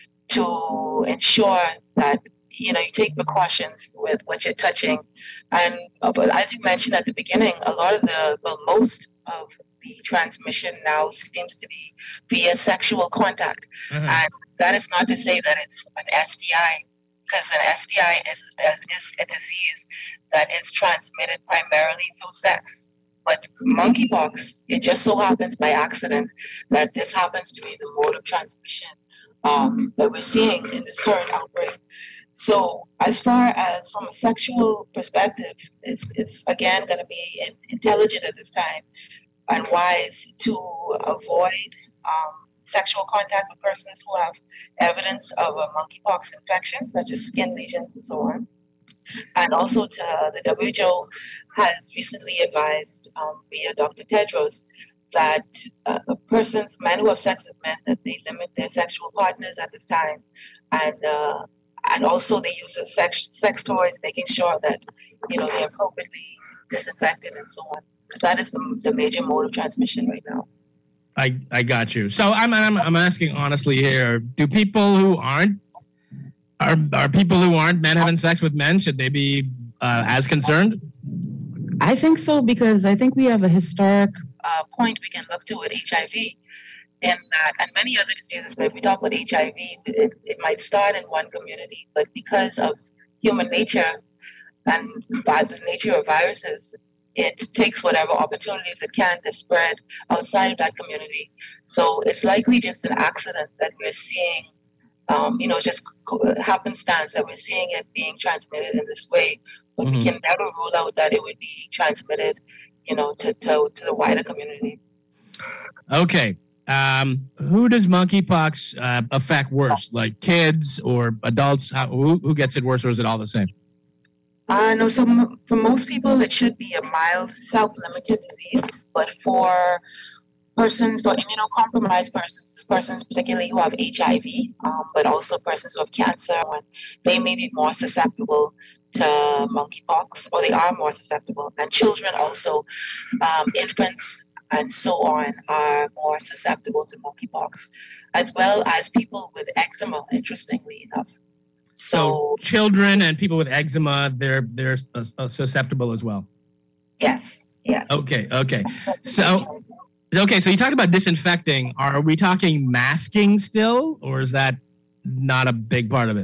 to ensure that, you know, you take precautions with what you're touching. And uh, but as you mentioned at the beginning, a lot of the, well, most of the transmission now seems to be via sexual contact. Mm-hmm. And that is not to say that it's an S T I. Because an S T I is, is, is a disease that is transmitted primarily through sex. But monkeypox, it just so happens by accident that this happens to be the mode of transmission um, that we're seeing in this current outbreak. So as far as from a sexual perspective, it's, it's again going to be intelligent at this time and wise to avoid um, sexual contact with persons who have evidence of a monkeypox infection, such as skin lesions and so on. And also to uh, the W H O has recently advised um, via Doctor Tedros that uh, persons, men who have sex with men, that they limit their sexual partners at this time. And uh, and also they use of sex, sex toys, making sure that, you know, they're appropriately disinfected and so on. Because that is the, the major mode of transmission right now. I, I got you. So I'm, I'm I'm asking honestly here, do people who aren't Are are people who aren't men having sex with men, should they be uh, as concerned? I think so, because I think we have a historic uh, point we can look to with H I V in that, and many other diseases, but if we talk about H I V, it, it might start in one community, but because of human nature and by the nature of viruses, it takes whatever opportunities it can to spread outside of that community. So it's likely just an accident that we're seeing. Um, you know, just happenstance that we're seeing it being transmitted in this way, but mm-hmm. we can never rule out that it would be transmitted, you know, to to, to the wider community. Okay. Um, who does monkeypox uh, affect worse, like kids or adults? How, who, who gets it worse, or is it all the same? Uh, no, so m- for most people, it should be a mild, self-limited disease, but for persons, for immunocompromised persons, persons particularly who have H I V, um, but also persons who have cancer, and they may be more susceptible to monkeypox, or they are more susceptible. And children also, um, infants and so on, are more susceptible to monkeypox, as well as people with eczema, interestingly enough. So, so children and people with eczema, they're they're uh, susceptible as well? Yes, yes. Okay, okay. So... Okay, so you talked about disinfecting. Are we talking masking still, or is that not a big part of it?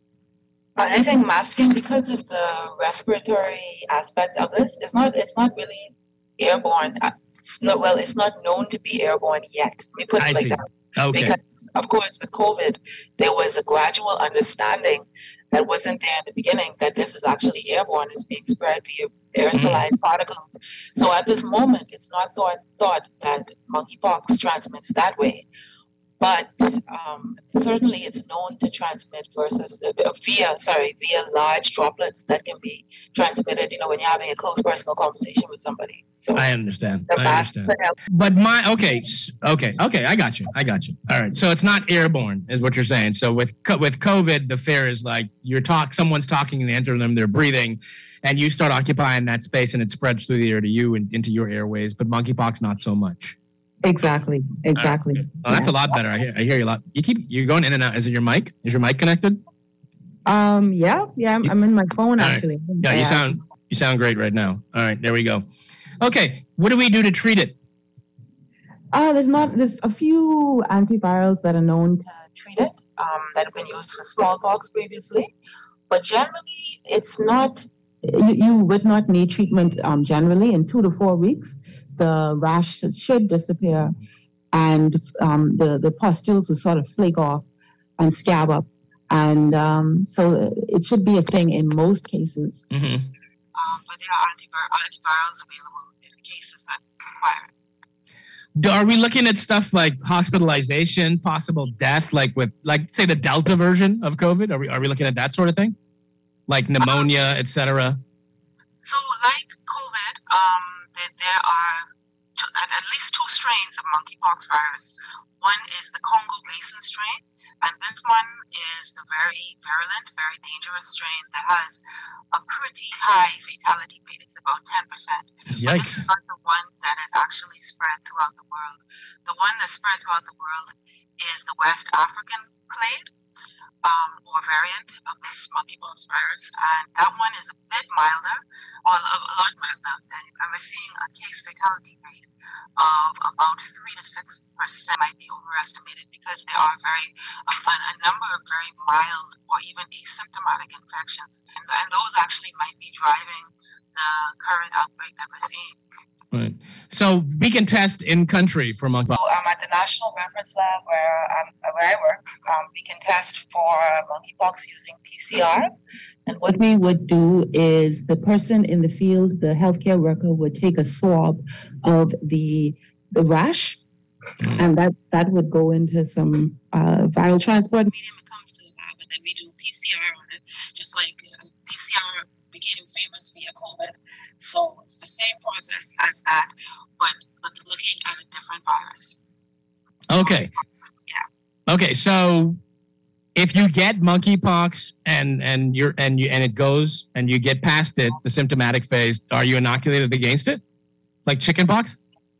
I think masking, because of the respiratory aspect of this, it's not it's not really airborne. It's not, well, it's not known to be airborne yet. Let me put it I like see. that. Okay. Because, of course, with COVID, there was a gradual understanding that wasn't there in the beginning, that this is actually airborne, it's being spread via aerosolized mm-hmm. particles. So at this moment, it's not thought, thought that monkeypox transmits that way. But um, certainly it's known to transmit versus uh, via, sorry, via large droplets that can be transmitted, you know, when you're having a close personal conversation with somebody. So I understand. I understand. But my, okay, okay, okay, I got you. I got you. All right. So it's not airborne is what you're saying. So with with COVID, the fear is like you're talk, someone's talking and they enter them, they're breathing, and you start occupying that space and it spreads through the air to you and into your airways, but monkeypox, not so much. Exactly. Exactly. Right. Oh, that's yeah. a lot better. I hear. I hear you a lot. You keep. You're going in and out. Is it your mic? Is your mic connected? Um. Yeah. Yeah. I'm, I'm in my phone All actually. Right. Yeah. You sound. You sound great right now. All right. There we go. Okay. What do we do to treat it? Uh, there's not. There's a few antivirals that are known to treat it. Um, that have been used for smallpox previously, but generally, it's not. You, you would not need treatment. Um. Generally, in two to four weeks. The rash should disappear, and um, the, the pustules will sort of flake off and scab up. And um, so it should be a thing in most cases. Mm-hmm. Um, but there are antivir- antivirals available in cases that require it. Are we looking at stuff like hospitalization, possible death, like with, like, say, the Delta version of COVID? Are we, are we looking at that sort of thing? Like pneumonia, um, et cetera? So like COVID, um, there are two, at least two strains of monkeypox virus. One is the Congo Basin strain, and this one is the very virulent, very dangerous strain that has a pretty high fatality rate. It's about ten percent. Yikes. But this is not the one that is actually spread throughout the world. The one that's spread throughout the world is the West African clade, um, or variant of this monkeypox virus, and that one is a bit milder, or a, a lot milder, and we're seeing a case fatality rate of about three to six percent. Might be overestimated because there are very a, a number of very mild or even asymptomatic infections, and, and those actually might be driving the current outbreak that we're seeing. Right. So we can test in country for monkeypox. So I'm at the National Reference Lab where um, where I work. Um, we can test for monkeypox using P C R. And what we would do is the person in the field, the healthcare worker, would take a swab of the the rash, mm. and that, that would go into some uh, viral transport medium. It comes to the lab, and then we do P C R on it, just like uh, P C R became famous via COVID. So it's the same process as that, but look, looking at a different virus. Okay. Yeah. Okay. So if you get monkeypox and and you're and you and it goes and you get past it, the symptomatic phase, are you inoculated against it, like chickenpox?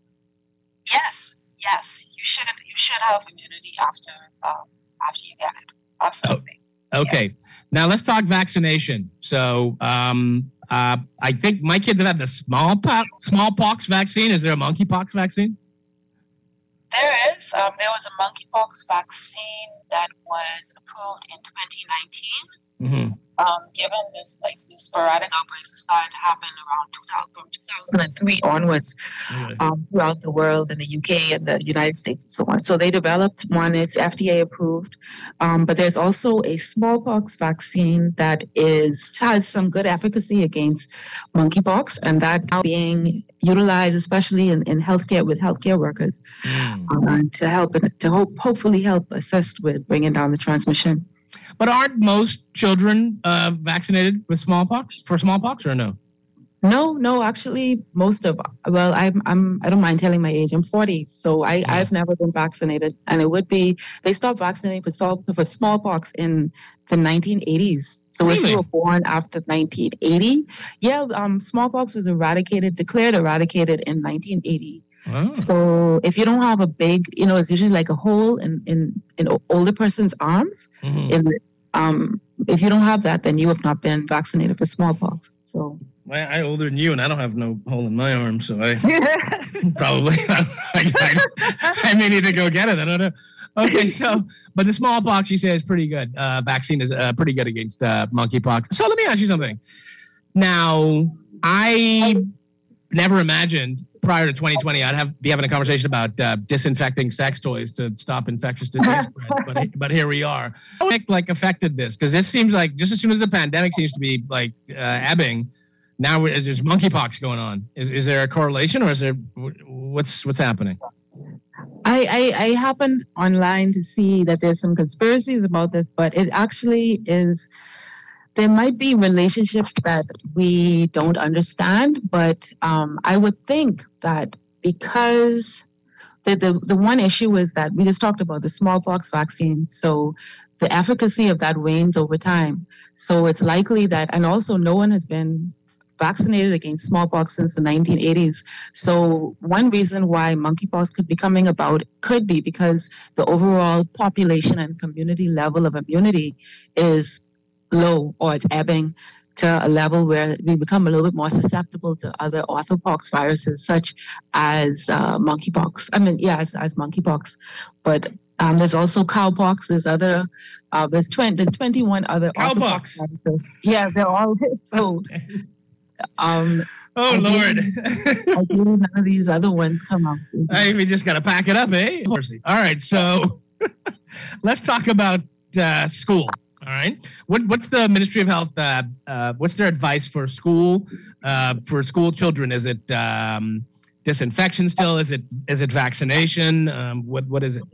Yes. Yes. You should. You should have immunity after um, after you get it. Absolutely. Oh, okay. Yeah. Now let's talk vaccination. So. Um, Uh, I think my kids have had the smallpox smallpox vaccine. Is there a monkeypox vaccine? There is. Um, there was a monkeypox vaccine that was approved in twenty nineteen. Mm-hmm. Um, given this, like these sporadic outbreaks that started to happen around two thousand, from two thousand three onwards, mm-hmm. um, throughout the world, in the U K and the United States and so on. So they developed one. It's F D A approved, um, but there's also a smallpox vaccine that is has some good efficacy against monkeypox, and that now being utilized, especially in, in healthcare with healthcare workers, mm. uh, to help to hope hopefully help assist with bringing down the transmission. But aren't most children uh, vaccinated with smallpox for smallpox or no? No, no. Actually, most of well, I'm I'm I don't mind telling my age. I'm forty, so I yeah. I've never been vaccinated, and it would be they stopped vaccinating for small, for smallpox in the nineteen eighties. So really? If you were born after nineteen eighty, yeah, um, smallpox was eradicated, declared eradicated in nineteen eighty. Oh. So if you don't have a big, you know, it's usually like a hole in in an older person's arms. Mm-hmm. In um, if you don't have that, then you have not been vaccinated for smallpox. So well, I'm older than you, and I don't have no hole in my arm, so I probably I, I, I may need to go get it. I don't know. Okay, so but the smallpox you say is pretty good. Uh, vaccine is uh, pretty good against uh, monkeypox. So let me ask you something. Now, I never imagined prior to twenty twenty, I'd have be having a conversation about uh, disinfecting sex toys to stop infectious disease spread. But but here we are. How like affected this? Because this seems like just as soon as the pandemic seems to be like uh, ebbing, now there's monkeypox going on. Is, is there a correlation, or is there what's what's happening? I, I I happened online to see that there's some conspiracies about this, but it actually is. There might be relationships that we don't understand, but um, I would think that because the, the, the one issue is that we just talked about the smallpox vaccine, so the efficacy of that wanes over time. So it's likely that, and also no one has been vaccinated against smallpox since the nineteen eighties. So one reason why monkeypox could be coming about could be because the overall population and community level of immunity is low, or it's ebbing to a level where we become a little bit more susceptible to other orthopox viruses such as uh, monkeypox. I mean, yeah, as, as monkeypox. But um, there's also cowpox. There's other, uh, there's, twenty, there's twenty-one other cowpox. Viruses. Yeah, they're all so. Um, oh, I Lord. I believe none of these other ones come up. Hey, we just got to pack it up, eh? All right, so let's talk about uh, school. All right. What what's the Ministry of Health? Uh, uh, what's their advice for school uh, for school children? Is it um, disinfection still? Is it is it vaccination? Um, what what is it?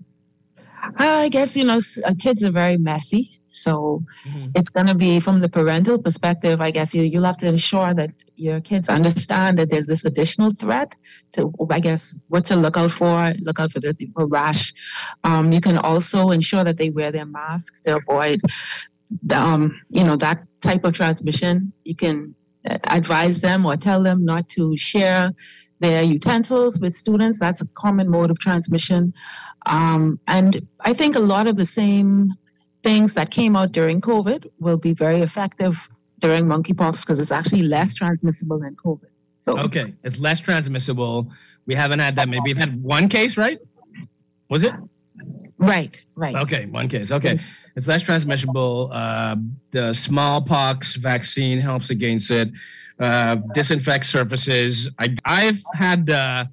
I guess, you know, kids are very messy. So mm-hmm. it's going to be from the parental perspective. I guess you, you'll have to ensure that your kids understand that there's this additional threat to, I guess, what to look out for. Look out for the, the rash. Um, you can also ensure that they wear their mask to avoid, the, um, you know, that type of transmission. You can advise them or tell them not to share their utensils with students. That's a common mode of transmission. Um, and I think a lot of the same things that came out during COVID will be very effective during monkeypox because it's actually less transmissible than COVID. So, okay, it's less transmissible. We haven't had that. Maybe we've had one case, right? Was it? Right, right. Okay, one case. Okay. It's less transmissible. Uh, the smallpox vaccine helps against it. Uh, disinfects surfaces. I, I've had uh,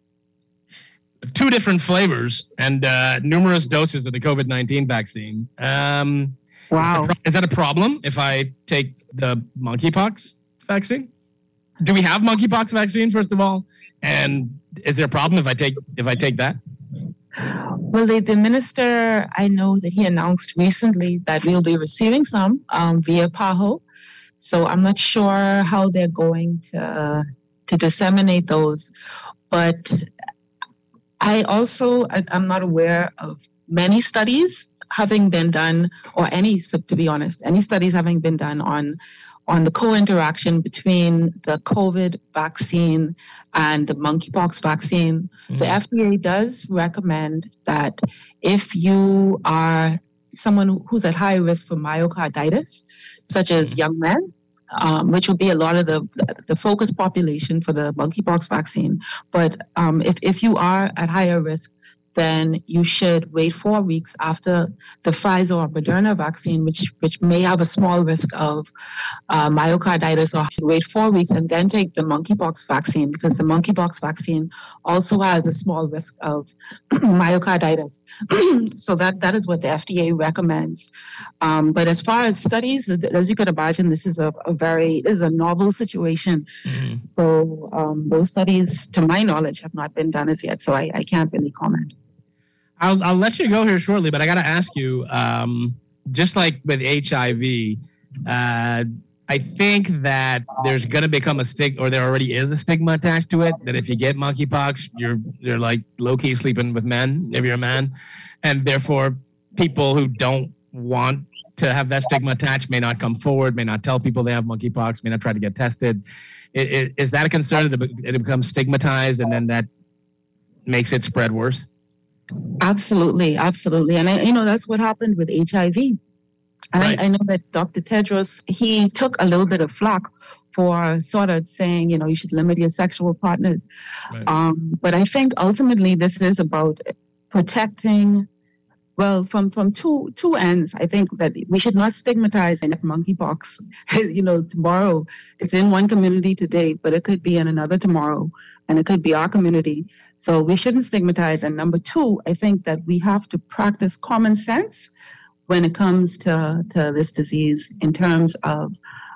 two different flavors and uh, numerous doses of the COVID nineteen vaccine. Um, wow. Is that, is that a problem if I take the monkeypox vaccine? Do we have monkeypox vaccine, first of all? And is there a problem if I take if I take that? Well, the, the minister, I know that he announced recently that we'll be receiving some um, via PAHO. So I'm not sure how they're going to to disseminate those. But I also, I, I'm not aware of many studies having been done, or any, to be honest, any studies having been done on on the co-interaction between the COVID vaccine and the monkeypox vaccine. Mm-hmm. The F D A does recommend that if you are someone who's at high risk for myocarditis, such as young men, um, which would be a lot of the the focus population for the monkeypox vaccine. But um, if, if you are at higher risk, then you should wait four weeks after the Pfizer or Moderna vaccine, which which may have a small risk of uh, myocarditis, or should wait four weeks and then take the monkeypox vaccine, because the monkeypox vaccine also has a small risk of myocarditis. So that, that is what the F D A recommends. Um, but as far as studies, as you could imagine, this is a, a very, this is a novel situation. Mm-hmm. So um, those studies, to my knowledge, have not been done as yet. So I, I can't really comment. I'll, I'll let you go here shortly, but I got to ask you, um, just like with H I V, uh, I think that there's going to become a stigma, or there already is a stigma attached to it, that if you get monkeypox, you're you're like low-key sleeping with men if you're a man. And therefore, people who don't want to have that stigma attached may not come forward, may not tell people they have monkeypox, may not try to get tested. Is, is that a concern that it becomes stigmatized and then that makes it spread worse? Absolutely, absolutely. And, I, you know, that's what happened with H I V. And right. I, I know that Doctor Tedros, he took a little bit of flack for sort of saying, you know, you should limit your sexual partners. Right. Um, but I think ultimately this is about protecting, well, from, from two two ends. I think that we should not stigmatize monkeypox. You know, tomorrow, it's in one community today, but it could be in another tomorrow. And it could be our community. So we shouldn't stigmatize. And number two, I think that we have to practice common sense when it comes to, to this disease, in terms of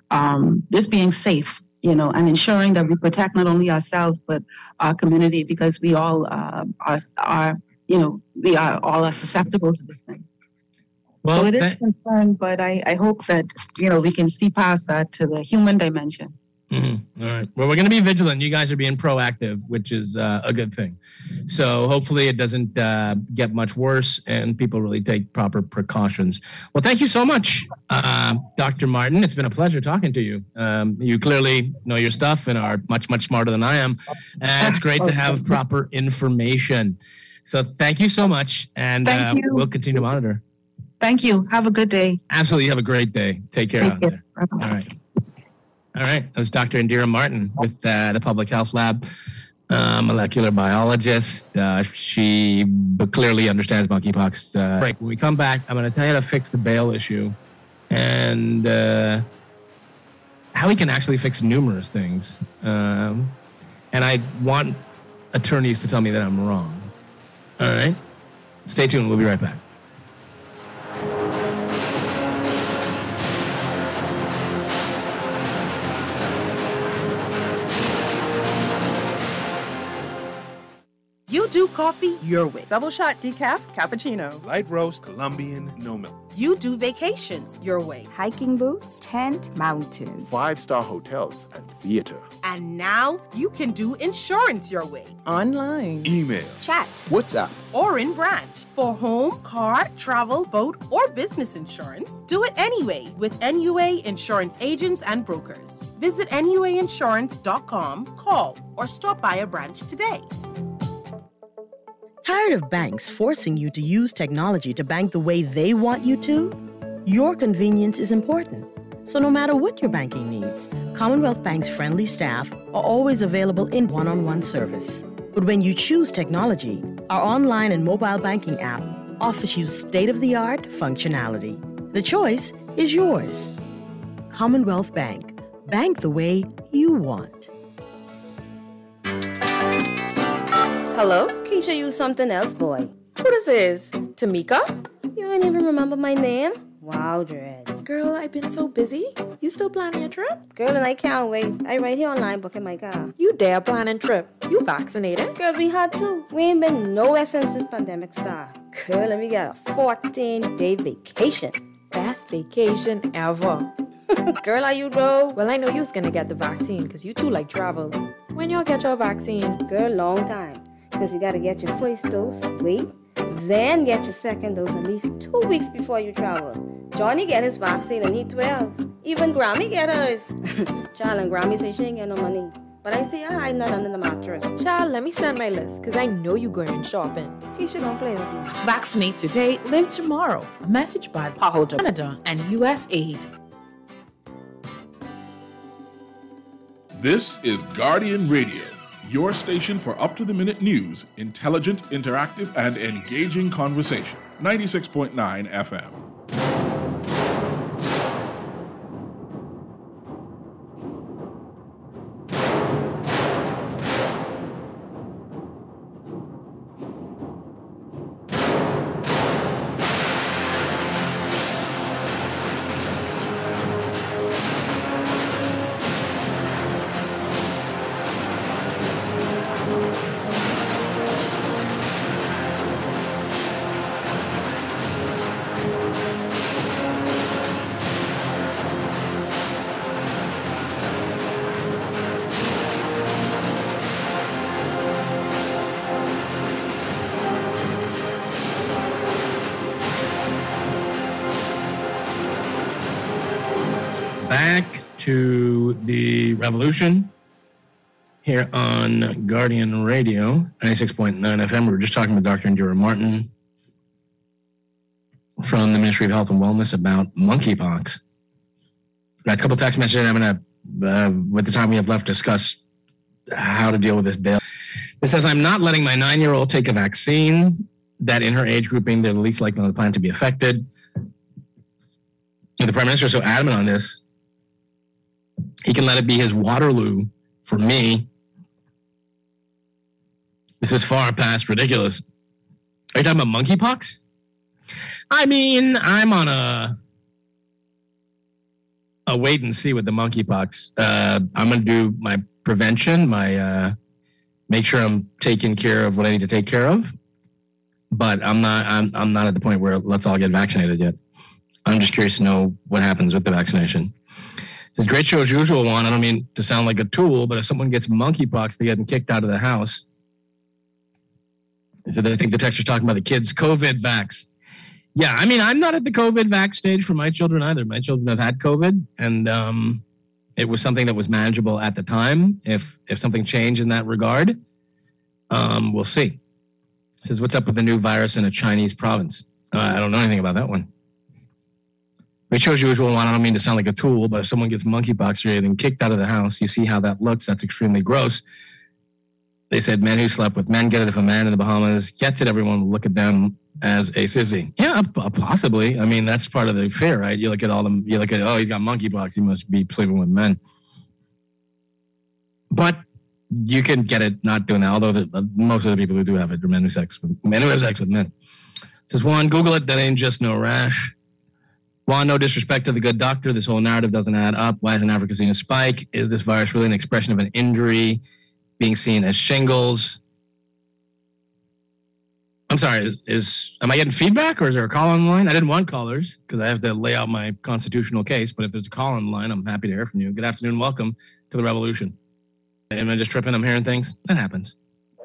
um, just being safe, you know, and ensuring that we protect not only ourselves, but our community, because we all uh, are, are, you know, we are all are susceptible to this thing. Well, so it is that- a concern, but I, I hope that, you know, we can see past that to the human dimension. Mm-hmm. All right. Well, we're going to be vigilant. You guys are being proactive, which is uh, a good thing. So hopefully it doesn't uh, get much worse and people really take proper precautions. Well, thank you so much, uh, Doctor Martin. It's been a pleasure talking to you. Um, you clearly know your stuff and are much, much smarter than I am. And it's great to have proper information. So thank you so much. And uh, we'll continue to monitor. Thank you. Have a good day. Absolutely. Have a great day. Take care Take out care. there. All right. All right, that was Doctor Indira Martin with uh, the Public Health Lab, uh, molecular biologist. Uh, she clearly understands monkeypox. Uh, right, when we come back, I'm going to tell you how to fix the bail issue and uh, how we can actually fix numerous things. Um, and I want attorneys to tell me that I'm wrong. All right, stay tuned. We'll be right back. You do coffee your way. Double shot decaf, cappuccino. Light roast, Colombian, no milk. You do vacations your way. Hiking boots, tent, mountains. Five-star hotels and theater. And now you can do insurance your way. Online. Email. Chat. WhatsApp. Or in branch. For home, car, travel, boat, or business insurance, do it anyway with N U A Insurance Agents and Brokers. Visit N U A insurance dot com, call, or stop by a branch today. Tired of banks forcing you to use technology to bank the way they want you to? Your convenience is important. So no matter what your banking needs, Commonwealth Bank's friendly staff are always available in one-on-one service. But when you choose technology, our online and mobile banking app offers you state-of-the-art functionality. The choice is yours. Commonwealth Bank. Bank the way you want. Hello? Keisha, you something else, boy. Who this is? Tamika? You ain't even remember my name? Wow, Dread. Girl, I've been so busy. You still planning your trip? Girl, and I can't wait. I right here online booking my car. You dare planning trip? You vaccinated? Girl, we had to. We ain't been nowhere since this pandemic started. Girl, and we got a fourteen-day vacation. Best vacation ever. Girl, are you though? Well, I know you was gonna get the vaccine because you too like travel. When you'll get your vaccine? Girl, long time. Because you gotta get your first dose, wait, then get your second dose at least two weeks before you travel. Johnny get his vaccine and he twelve. Even Grammy get hers. Child, and Grammy say she ain't get no money. But I see her hiding that under the mattress. Child, let me send my list, because I know you going shopping. Keisha don't play with you. Vaccinate today, live tomorrow. A message by Paho Canada and U S Aid. This is Guardian Radio, your station for up-to-the-minute news, intelligent, interactive, and engaging conversation. ninety-six point nine F M. Back to the revolution here on Guardian Radio, ninety-six point nine F M. We were just talking with Doctor Indira Martin from the Ministry of Health and Wellness about monkeypox. Got a couple text messages. I'm going to, uh, with the time we have left, discuss how to deal with this bill. It says, I'm not letting my nine-year-old take a vaccine that in her age grouping, they're the least likely on the planet to be affected. And the Prime Minister is so adamant on this, he can let it be his Waterloo for me. This is far past ridiculous. Are you talking about monkeypox? I mean, I'm on a a wait and see with the monkeypox. Uh, I'm going to do my prevention, my uh, make sure I'm taking care of what I need to take care of. But I'm not. I'm I'm not at the point where let's all get vaccinated yet. I'm just curious to know what happens with the vaccination. It's a great show as usual, Juan. I don't mean to sound like a tool, but if someone gets monkeypox, they get them kicked out of the house. So they think the text is talking about the kids' COVID vax. Yeah, I mean, I'm not at the COVID vax stage for my children either. My children have had COVID, and um, it was something that was manageable at the time. If if something changed in that regard, um, we'll see. It says, what's up with the new virus in a Chinese province? Uh, I don't know anything about that one. It shows usual one. I don't mean to sound like a tool, but if someone gets monkeypox or getting kicked out of the house, you see how that looks. That's extremely gross. They said men who slept with men get it if a man in the Bahamas gets it. Everyone will look at them as a sissy. Yeah, possibly. I mean, that's part of the fear, right? You look at all them. You look at, oh, he's got monkeypox. He must be sleeping with men. But you can get it not doing that. Although the, most of the people who do have it are men who sex with men who have sex with men. It says Juan, Google it. That ain't just no rash. Juan, no disrespect to the good doctor. This whole narrative doesn't add up. Why isn't Africa seeing a spike? Is this virus really an expression of an injury being seen as shingles? I'm sorry, is, is am I getting feedback or is there a call on the line? I didn't want callers because I have to lay out my constitutional case, but if there's a call on the line, I'm happy to hear from you. Good afternoon, welcome to the revolution. Am I just tripping? I'm hearing things? That happens.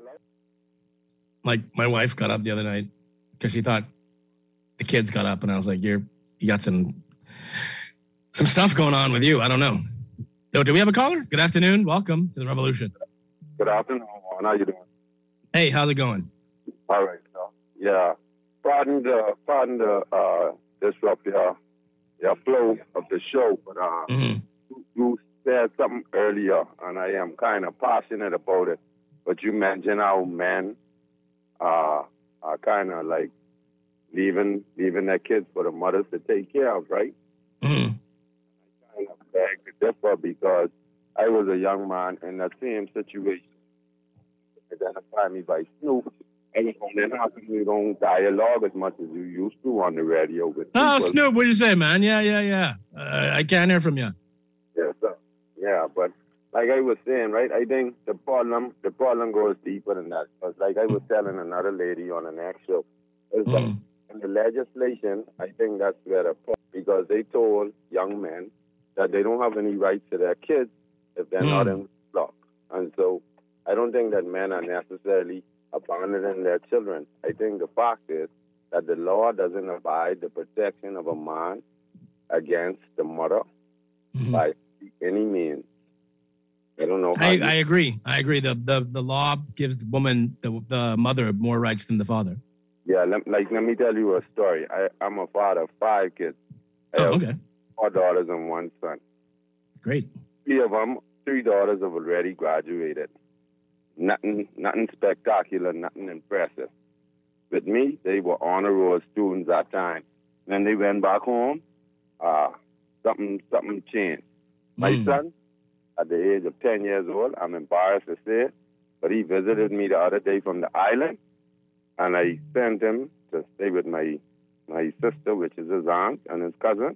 Like my wife got up the other night because she thought the kids got up and I was like, you're You got some some stuff going on with you. I don't know. Oh, do we have a caller? Good afternoon. Welcome to the revolution. Good afternoon. How you doing? Hey, how's it going? All right. So, yeah. Pardon the pardon the uh, disrupt your your flow of the show, but uh, mm-hmm. you, you said something earlier, and I am kind of passionate about it. But you mentioned how men uh, are kind of like leaving leaving their kids for the mothers to take care of, right? Mm. I kind of beg to differ because I was a young man in that same situation. Identify me by Snoop. I was on there, how come you don't dialogue as much as you used to on the radio with Oh, people? Snoop, what do you say, man? Yeah, yeah, yeah. Uh, I can't hear from you. Yeah, so, yeah, but like I was saying, right, I think the problem the problem goes deeper than that. Because like I was telling another lady on the next show, is that in the legislation, I think that's where the problem, because they told young men that they don't have any rights to their kids if they're not in law. And so I don't think that men are necessarily abandoning their children. I think the fact is that the law doesn't abide the protection of a man against the mother mm-hmm. by any means. I don't know. How I, you... I agree. I agree. The, the the law gives the woman, the, the mother, more rights than the father. Yeah, let, like let me tell you a story. I, I'm a father of five kids. I Oh, have okay. Four daughters and one son. Great. Three of them, three daughters have already graduated. Nothing, nothing spectacular, nothing impressive. With me, they were honor roll students at times. When they went back home, uh, something, something changed. My Mm. son, at the age of ten years old, I'm embarrassed to say it, but he visited me the other day from the island, and I sent him to stay with my my sister, which is his aunt and his cousin,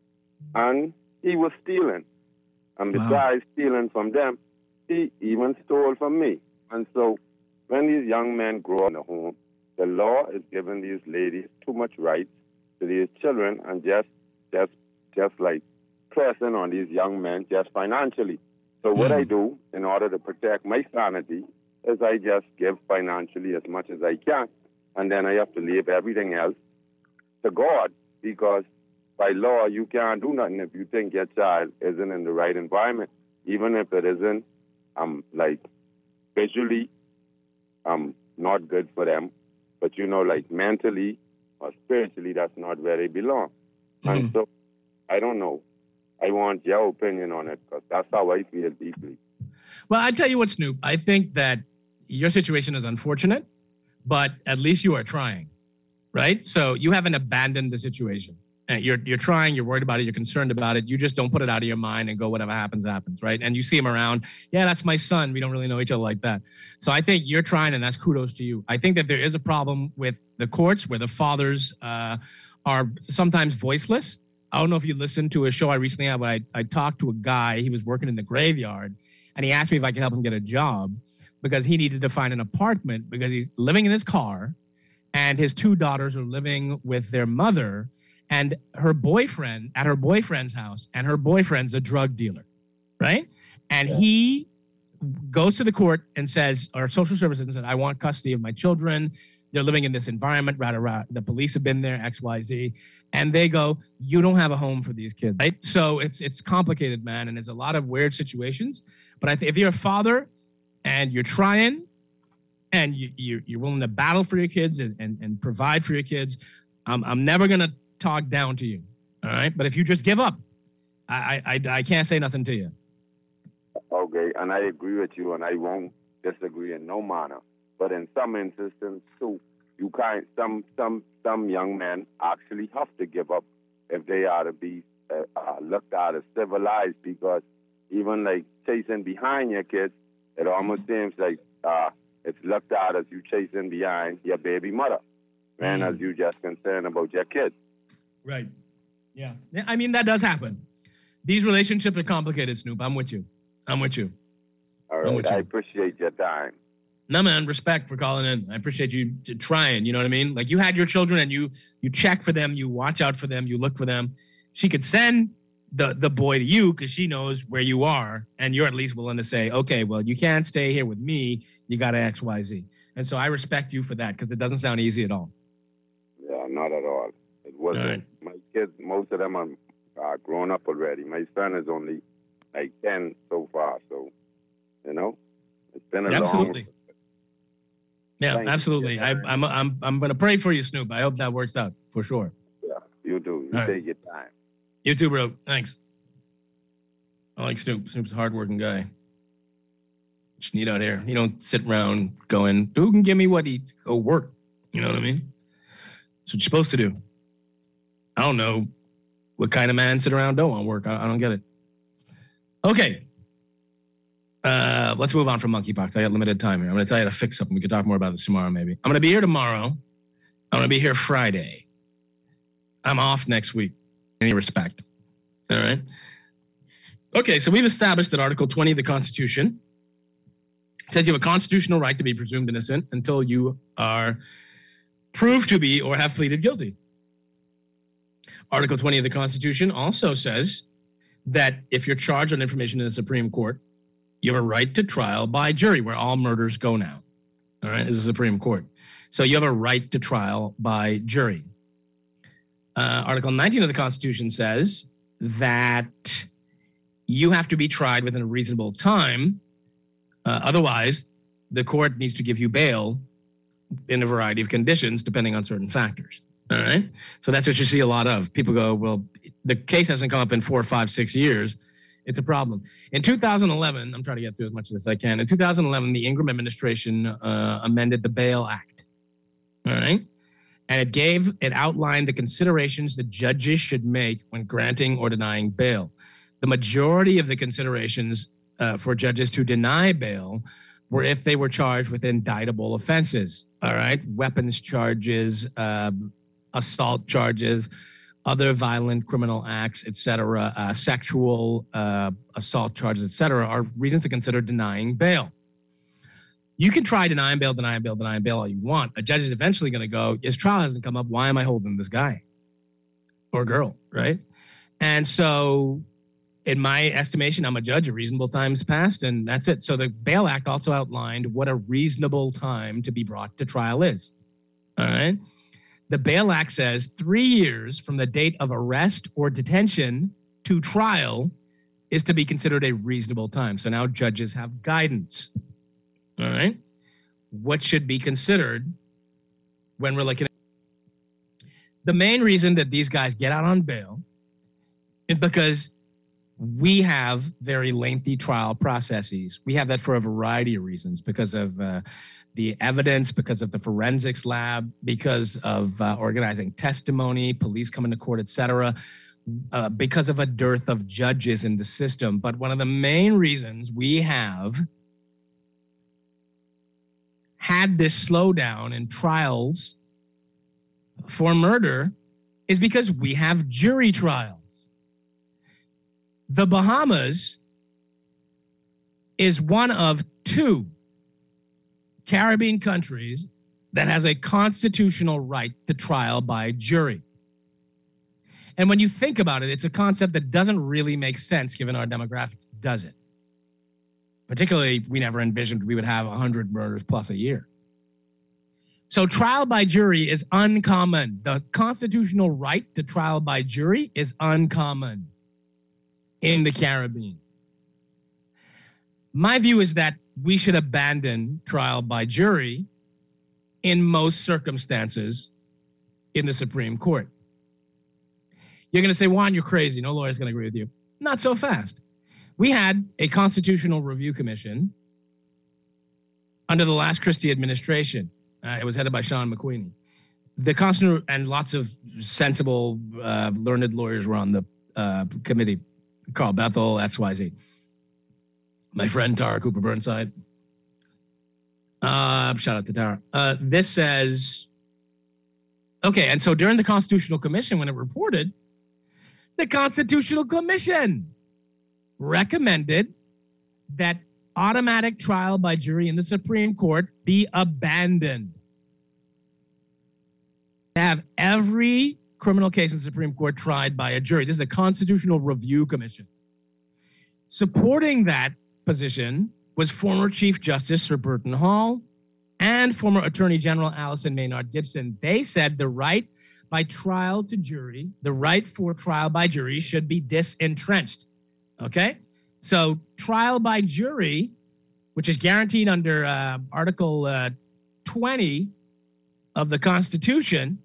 and he was stealing. And besides wow. stealing from them, he even stole from me. And so when these young men grow up in the home, the law is giving these ladies too much rights to these children and just just just like pressing on these young men just financially. So what I do in order to protect my sanity is I just give financially as much as I can. And then I have to leave everything else to God, because by law, you can't do nothing if you think your child isn't in the right environment, even if it isn't um like visually um not good for them, but you know, like mentally or spiritually, that's not where they belong. Mm-hmm. And so I don't know. I want your opinion on it, because that's how I feel deeply. Well, I tell you what, Snoop, I think that your situation is unfortunate, but at least you are trying, right? So you haven't abandoned the situation. You're you're trying, you're worried about it, you're concerned about it. You just don't put it out of your mind and go, whatever happens, happens, right? And you see him around. Yeah, that's my son. We don't really know each other like that. So I think you're trying, and that's kudos to you. I think that there is a problem with the courts where the fathers uh, are sometimes voiceless. I don't know if you listened to a show I recently had, but I, I talked to a guy. He was working in the graveyard, and he asked me if I could help him get a job because he needed to find an apartment because he's living in his car, and his two daughters are living with their mother and her boyfriend at her boyfriend's house, and her boyfriend's a drug dealer, right? And yeah. he goes to the court and says, or social services, and says, I want custody of my children. They're living in this environment, rah, rah, rah. The police have been there, X, Y, Z. And they go, you don't have a home for these kids, right? So it's it's complicated, man, and there's a lot of weird situations. But I think if you're a father and you're trying and you, you're, you're willing to battle for your kids and, and, and provide for your kids, I'm, I'm never going to talk down to you, all right? But if you just give up, I, I, I can't say nothing to you. Okay, and I agree with you, and I won't disagree in no manner. But in some instances, too, you can't, some, some, some young men actually have to give up if they are to be uh, uh, looked at as civilized, because even like chasing behind your kids, it almost seems like uh, it's looked at as you chasing behind your baby mother, and mm. as you just concerned about your kids. Right. Yeah. I mean, that does happen. These relationships are complicated, Snoop. I'm with you. I'm with you. All right. I appreciate your time. No, man, respect for calling in. I appreciate you trying, you know what I mean? Like, you had your children and you you check for them, you watch out for them, you look for them. She could send the, the boy to you because she knows where you are, and you're at least willing to say, okay, well, you can't stay here with me. You got to X, Y, Z. And so I respect you for that, because it doesn't sound easy at all. Yeah, not at all. It wasn't. Right. My kids, most of them are uh, grown up already. My son is only like ten so far, so, you know, it's been a Absolutely. long... Yeah, Thank absolutely. You. I, I'm I'm I'm going to pray for you, Snoop. I hope that works out for sure. Yeah, you do. You All take right. your time. You too, bro. Thanks. I like Snoop. Snoop's a hardworking guy. Just need out here. You don't sit around going, who can give me what he go work? You know what I mean? That's what you're supposed to do. I don't know what kind of man sit around don't want to work. I, I don't get it. Okay. Uh, let's move on from monkeypox. I got limited time here. I'm going to tell you how to fix something. We can talk more about this tomorrow, maybe. I'm going to be here tomorrow. I'm going to be here Friday. I'm off next week. In any respect. All right. Okay, so we've established that Article twenty of the Constitution says you have a constitutional right to be presumed innocent until you are proved to be or have pleaded guilty. Article twenty of the Constitution also says that if you're charged on information in the Supreme Court, you have a right to trial by jury, where all murders go now. All right, this is the Supreme Court. So you have a right to trial by jury. Uh, Article nineteen of the Constitution says that you have to be tried within a reasonable time. Uh, otherwise, the court needs to give you bail in a variety of conditions, depending on certain factors. All right. So that's what you see a lot of. People go, well, the case hasn't come up in four, five, six years. It's a problem. In two thousand eleven, I'm trying to get through as much of this as I can. In two thousand eleven, the Ingram administration uh, amended the Bail Act. All right. And it gave, it outlined the considerations that judges should make when granting or denying bail. The majority of the considerations uh, for judges to deny bail were if they were charged with indictable offenses. All right. Weapons charges, uh, assault charges, other violent criminal acts, et cetera, uh, sexual uh, assault charges, et cetera, are reasons to consider denying bail. You can try denying bail, denying bail, denying bail all you want. A judge is eventually going to go, his trial hasn't come up. Why am I holding this guy or girl, right? And so in my estimation, I'm a judge, a reasonable time's passed, and that's it. So the Bail Act also outlined what a reasonable time to be brought to trial is, all right? The Bail Act says three years from the date of arrest or detention to trial is to be considered a reasonable time. So now judges have guidance. All right. What should be considered when we're looking at the main reason that these guys get out on bail is because we have very lengthy trial processes. We have that for a variety of reasons, because of uh, the evidence, because of the forensics lab, because of uh, organizing testimony, police coming to court, et cetera, uh, because of a dearth of judges in the system. But one of the main reasons we have had this slowdown in trials for murder is because we have jury trials. The Bahamas is one of two Caribbean countries that has a constitutional right to trial by jury. And when you think about it, it's a concept that doesn't really make sense given our demographics, does it? Particularly, we never envisioned we would have one hundred murders plus a year. So trial by jury is uncommon. The constitutional right to trial by jury is uncommon in the Caribbean. My view is that we should abandon trial by jury in most circumstances in the Supreme Court. You're going to say, Juan, you're crazy. No lawyer's going to agree with you. Not so fast. We had a constitutional review commission under the last Christie administration. Uh, it was headed by Sean McQueenie. The constitutional and lots of sensible, uh, learned lawyers were on the uh, committee. Carl Bethel, X Y Z. My friend Tara Cooper Burnside. Uh, shout out to Tara. Uh, this says, okay, and so during the Constitutional Commission, when it reported, the Constitutional Commission recommended that automatic trial by jury in the Supreme Court be abandoned. To have every criminal case in the Supreme Court tried by a jury. This is the Constitutional Review Commission. Supporting that position was former Chief Justice Sir Burton Hall and former Attorney General Alison Maynard Gibson. They said the right by trial to jury, the right for trial by jury should be disentrenched. Okay? So trial by jury, which is guaranteed under uh, Article uh, twenty of the Constitution,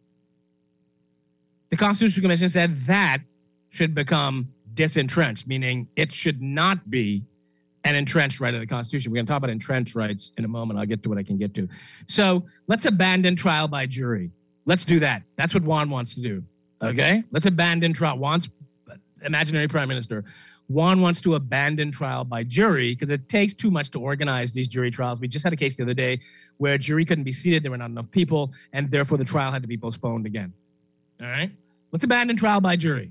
the Constitutional Commission said that should become disentrenched, meaning it should not be an entrenched right of the Constitution. We're going to talk about entrenched rights in a moment. I'll get to what I can get to. So let's abandon trial by jury. Let's do that. That's what Juan wants to do. Okay? Let's abandon trial. Juan's imaginary prime minister. Juan wants to abandon trial by jury because it takes too much to organize these jury trials. We just had a case the other day where a jury couldn't be seated. There were not enough people, and therefore the trial had to be postponed again. All right? Let's abandon trial by jury.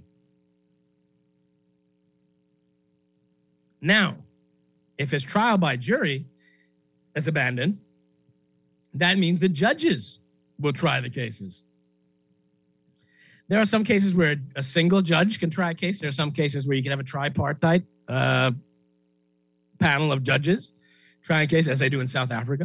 Now, if his trial by jury is abandoned, that means the judges will try the cases. There are some cases where a single judge can try a case. There are some cases where you can have a tripartite uh, panel of judges try a case, as they do in South Africa.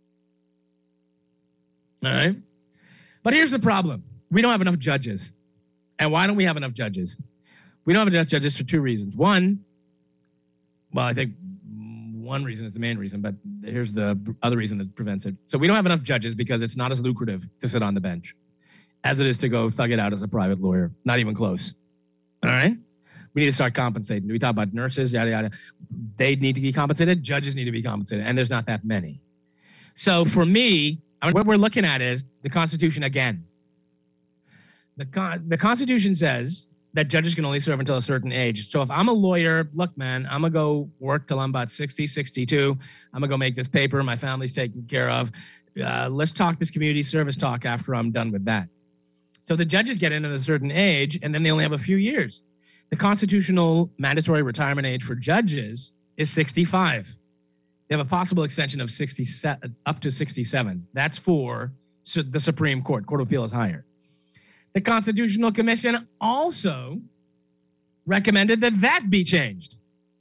All right? But here's the problem. We don't have enough judges. And why don't we have enough judges? We don't have enough judges for two reasons. One, well, I think one reason is the main reason, but here's the other reason that prevents it. So we don't have enough judges because it's not as lucrative to sit on the bench as it is to go thug it out as a private lawyer. Not even close. All right? We need to start compensating. We talk about nurses, yada, yada. They need to be compensated. Judges need to be compensated. And there's not that many. So for me, I mean, what we're looking at is the Constitution again. The, con- the Constitution says that judges can only serve until a certain age. So if I'm a lawyer, look, man, I'm going to go work till I'm about sixty, sixty-two. I'm going to go make this paper. My family's taken care of. Uh, let's talk this community service talk after I'm done with that. So the judges get in at a certain age, and then they only have a few years. The constitutional mandatory retirement age for judges is sixty-five. They have a possible extension of sixty up to sixty-seven. That's for the Supreme Court. Court of Appeal is higher. The Constitutional Commission also recommended that that be changed.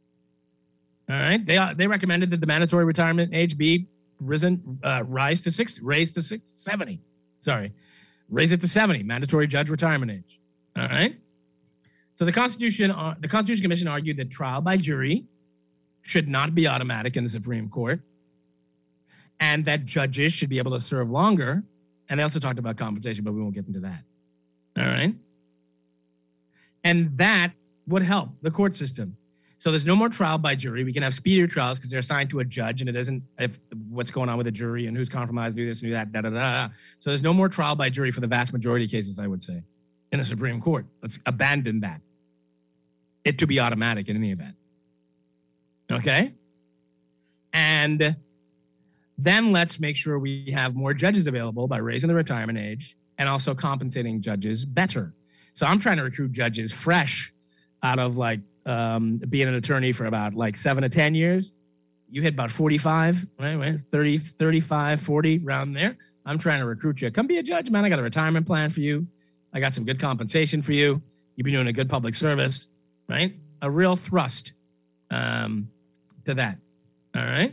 All right, they they recommended that the mandatory retirement age be risen, uh, rise to sixty, raised to sixty, seventy. Sorry. Raise it to seventy, mandatory judge retirement age. All right. So the Constitution, uh, the Constitution Commission argued that trial by jury should not be automatic in the Supreme Court, and that judges should be able to serve longer. And they also talked about compensation, but we won't get into that. All right. And that would help the court system. So there's no more trial by jury. We can have speedier trials because they're assigned to a judge, and it isn't if what's going on with the jury and who's compromised, do this and do that, da da da. So there's no more trial by jury for the vast majority of cases, I would say, in the Supreme Court. Let's abandon that. It to be automatic in any event. Okay? And then let's make sure we have more judges available by raising the retirement age and also compensating judges better. So I'm trying to recruit judges fresh out of like um, being an attorney for about like seven to ten years. You hit about forty-five, right? right? thirty, thirty-five, forty, around there. I'm trying to recruit you. Come be a judge, man. I got a retirement plan for you. I got some good compensation for you. You've been doing a good public service, right? A real thrust um, to that, all right?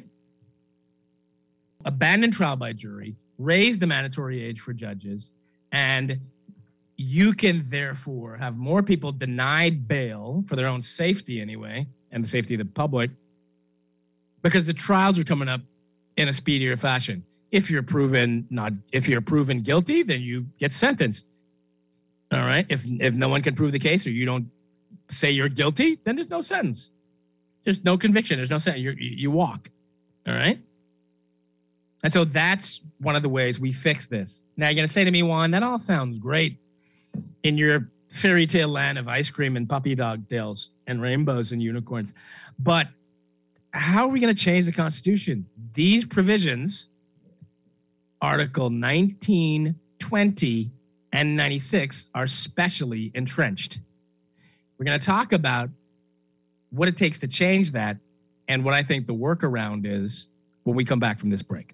Abandon trial by jury, raise the mandatory age for judges, and you can therefore have more people denied bail for their own safety anyway, and the safety of the public, because the trials are coming up in a speedier fashion. If you're proven not, if you're proven guilty, then you get sentenced. All right. If if no one can prove the case or you don't say you're guilty, then there's no sentence. There's no conviction. There's no sentence. You're, you you walk. All right. And so that's one of the ways we fix this. Now you're going to say to me, Juan, that all sounds great in your fairy tale land of ice cream and puppy dog tails and rainbows and unicorns. But how are we going to change the Constitution? These provisions, Article nineteen, twenty, and ninety-six, are specially entrenched. We're going to talk about what it takes to change that and what I think the workaround is when we come back from this break.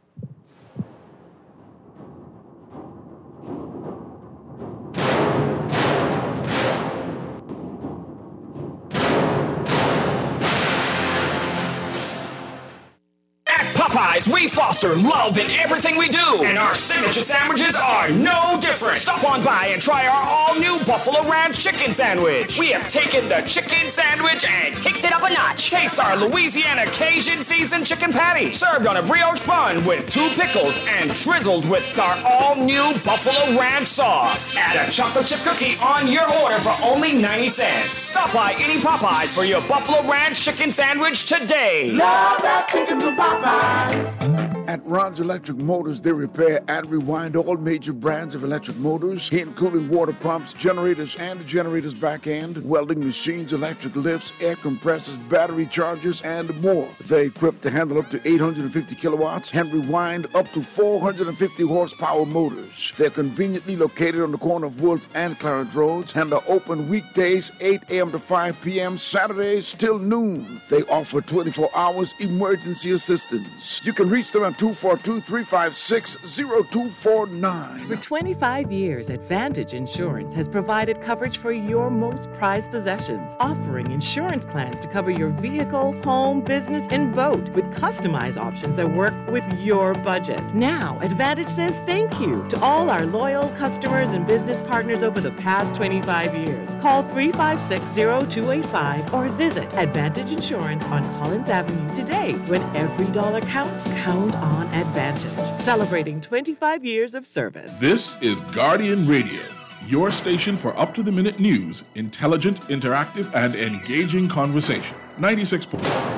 Popeyes, we foster love in everything we do, and our signature sandwiches are no different. Stop on by and try our all-new Buffalo Ranch Chicken Sandwich. We have taken the chicken sandwich and kicked it up a notch. Taste our Louisiana Cajun seasoned chicken patty, served on a brioche bun with two pickles and drizzled with our all-new Buffalo Ranch sauce. Add a chocolate chip cookie on your order for only ninety cents. Stop by any Popeyes for your Buffalo Ranch Chicken Sandwich today. Love that chicken from Popeyes. At Ron's Electric Motors, they repair and rewind all major brands of electric motors, including water pumps, generators, and the generator's back end, welding machines, electric lifts, air compressors, battery chargers, and more. They're equipped to handle up to eight hundred fifty kilowatts and rewind up to four hundred fifty horsepower motors. They're conveniently located on the corner of Wolf and Clarence Roads and are open weekdays eight a.m. to five p.m., Saturdays till noon. They offer twenty-four hours emergency assistance. You can reach them at two four two, three five six, zero two four nine. For twenty-five years, Advantage Insurance has provided coverage for your most prized possessions, offering insurance plans to cover your vehicle, home, business, and boat with customized options that work with your budget. Now, Advantage says thank you to all our loyal customers and business partners over the past twenty-five years. Call three five six, zero two eight five or visit Advantage Insurance on Collins Avenue today. When every dollar counts, count on Advantage. Celebrating twenty-five years of service. This is Guardian Radio, your station for up-to-the-minute news, intelligent, interactive, and engaging conversation. ninety-six point nine.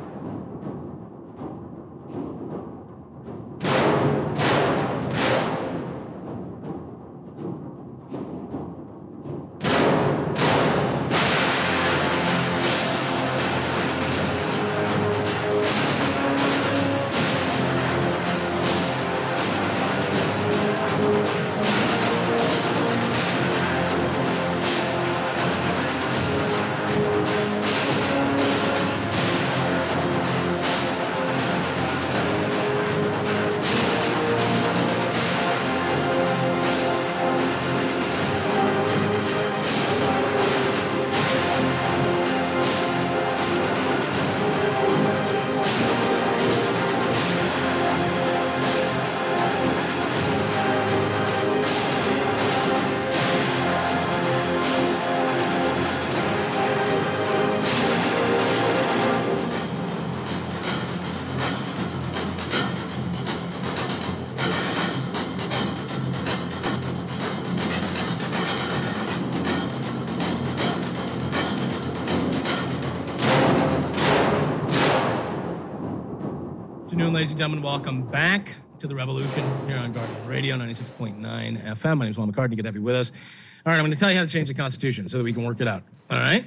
Ladies and gentlemen, welcome back to the Revolution here on Guardian Radio, ninety-six point nine F M. My name is Juan McCartney. Good to have you with us. All right, I'm going to tell you how to change the Constitution so that we can work it out. All right?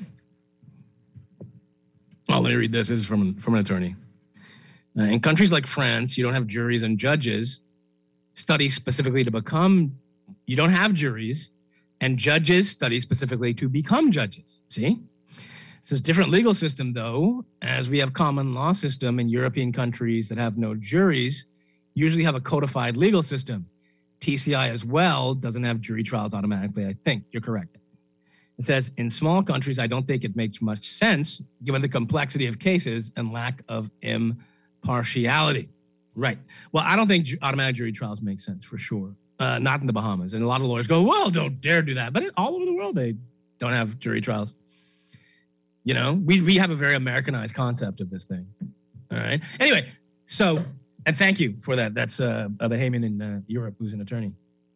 Oh, let me read this. This is from, from an attorney. Uh, in countries like France, you don't have juries and judges. Study specifically to become, you don't have juries, and judges study specifically to become judges. See? It's a different legal system, though, as we have common law system in European countries that have no juries, usually have a codified legal system. T C I as well doesn't have jury trials automatically. I think you're correct. It says, in small countries, I don't think it makes much sense given the complexity of cases and lack of impartiality. Right. Well, I don't think ju- automatic jury trials make sense for sure. Uh, not in the Bahamas. And a lot of lawyers go, well, don't dare do that. But it, all over the world, they don't have jury trials. You know, we, we have a very Americanized concept of this thing. All right. Anyway, so, and thank you for that. That's uh, the Heyman in uh, Europe, who's an attorney.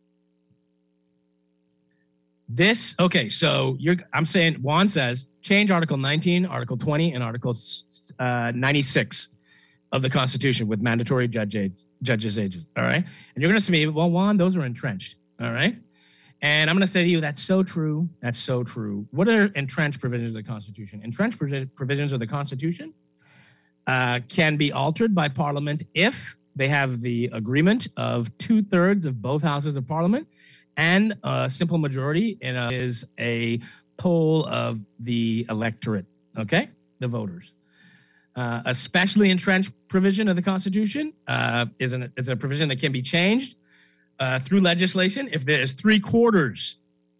This, okay, so you're, I'm saying, Juan says, change Article nineteen, Article twenty, and Article uh, ninety-six of the Constitution with mandatory judge age, judges' ages. All right. And you're going to say, well, Juan, those are entrenched. All right. And I'm going to say to you, that's so true. That's so true. What are entrenched provisions of the Constitution? Entrenched provisions of the Constitution uh, can be altered by Parliament if they have the agreement of two-thirds of both houses of Parliament and a simple majority in a, is a poll of the electorate, okay? The voters. Uh, especially entrenched provision of the Constitution uh, is, an, is a provision that can be changed Uh, through legislation if there's three quarters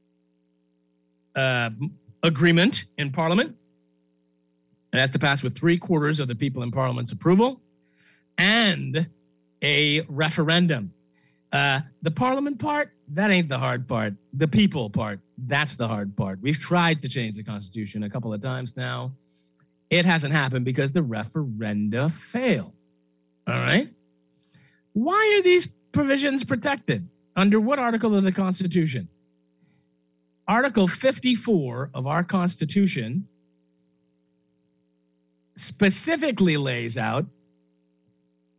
uh, agreement in Parliament. It has to pass with three quarters of the people in Parliament's approval and a referendum. Uh, the Parliament part, that ain't the hard part. The people part, that's the hard part. We've tried to change the Constitution a couple of times now. It hasn't happened because the referenda fail. All right? Why are these provisions protected? Under what article of the Constitution? Article fifty-four of our Constitution specifically lays out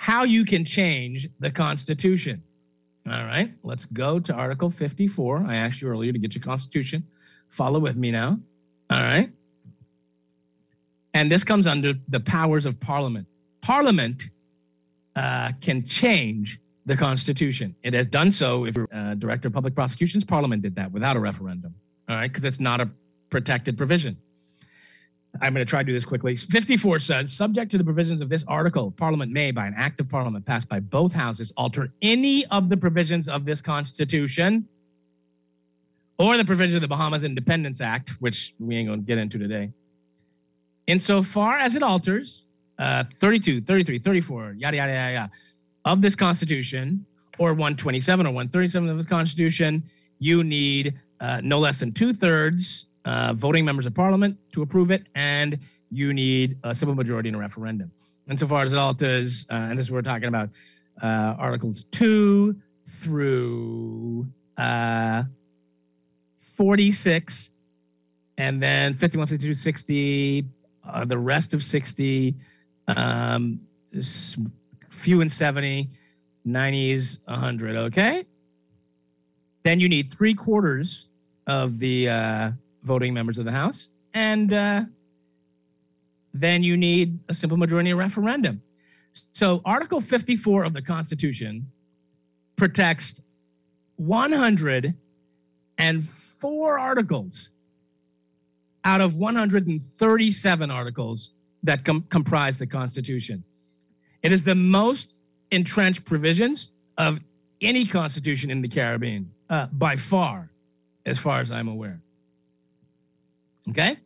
how you can change the Constitution. All right, let's go to Article fifty-four. I asked you earlier to get your Constitution. Follow with me now. All right. And this comes under the powers of Parliament. Parliament uh, can change the Constitution. It has done so. If uh, Director of Public Prosecutions, Parliament did that without a referendum. All right, because it's not a protected provision. I'm going to try to do this quickly. fifty-four says, subject to the provisions of this article, Parliament may, by an act of Parliament passed by both houses, alter any of the provisions of this Constitution or the provisions of the Bahamas Independence Act, which we ain't going to get into today, insofar as it alters uh, thirty-two, thirty-three, thirty-four, yada, yada, yada, yada, of this Constitution, or one twenty-seven or one thirty-seven of the Constitution, you need uh, no less than two-thirds Uh, voting members of Parliament to approve it, and you need a simple majority in a referendum. Insofar as it alters, uh, and this is what we're talking about, uh, Articles two through uh, forty-six, and then fifty-one, fifty-two, sixty, uh, the rest of sixty, um, few and seventy, nineties, one hundred, okay? Then you need three quarters of the uh, voting members of the House, and uh, then you need a simple majority in a referendum. So Article fifty-four of the Constitution protects one hundred four articles out of one hundred thirty-seven articles that com- comprise the Constitution. It is the most entrenched provisions of any constitution in the Caribbean, uh, by far, as far as I'm aware. Okay?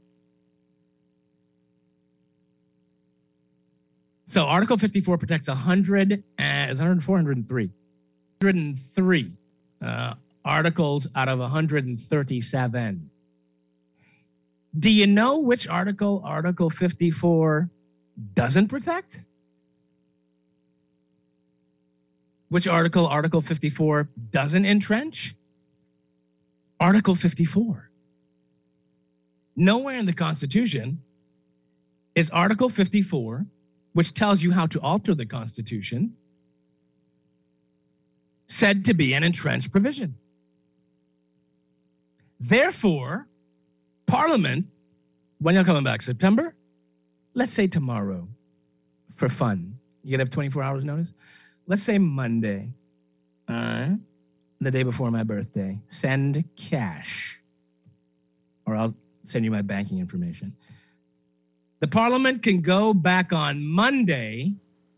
So Article fifty-four protects one hundred and is one hundred, four hundred three. one hundred three uh, articles out of one hundred thirty-seven. Do you know which article Article fifty-four doesn't protect? Which article Article fifty-four doesn't entrench? Article fifty-four. Nowhere in the Constitution is Article fifty-four, which tells you how to alter the Constitution, said to be an entrenched provision. Therefore, Parliament, when you're coming back, September? Let's say tomorrow, for fun. You gotta have twenty-four hours notice? Let's say Monday, uh, the day before my birthday. Send cash, or I'll send you my banking information. The Parliament can go back on Monday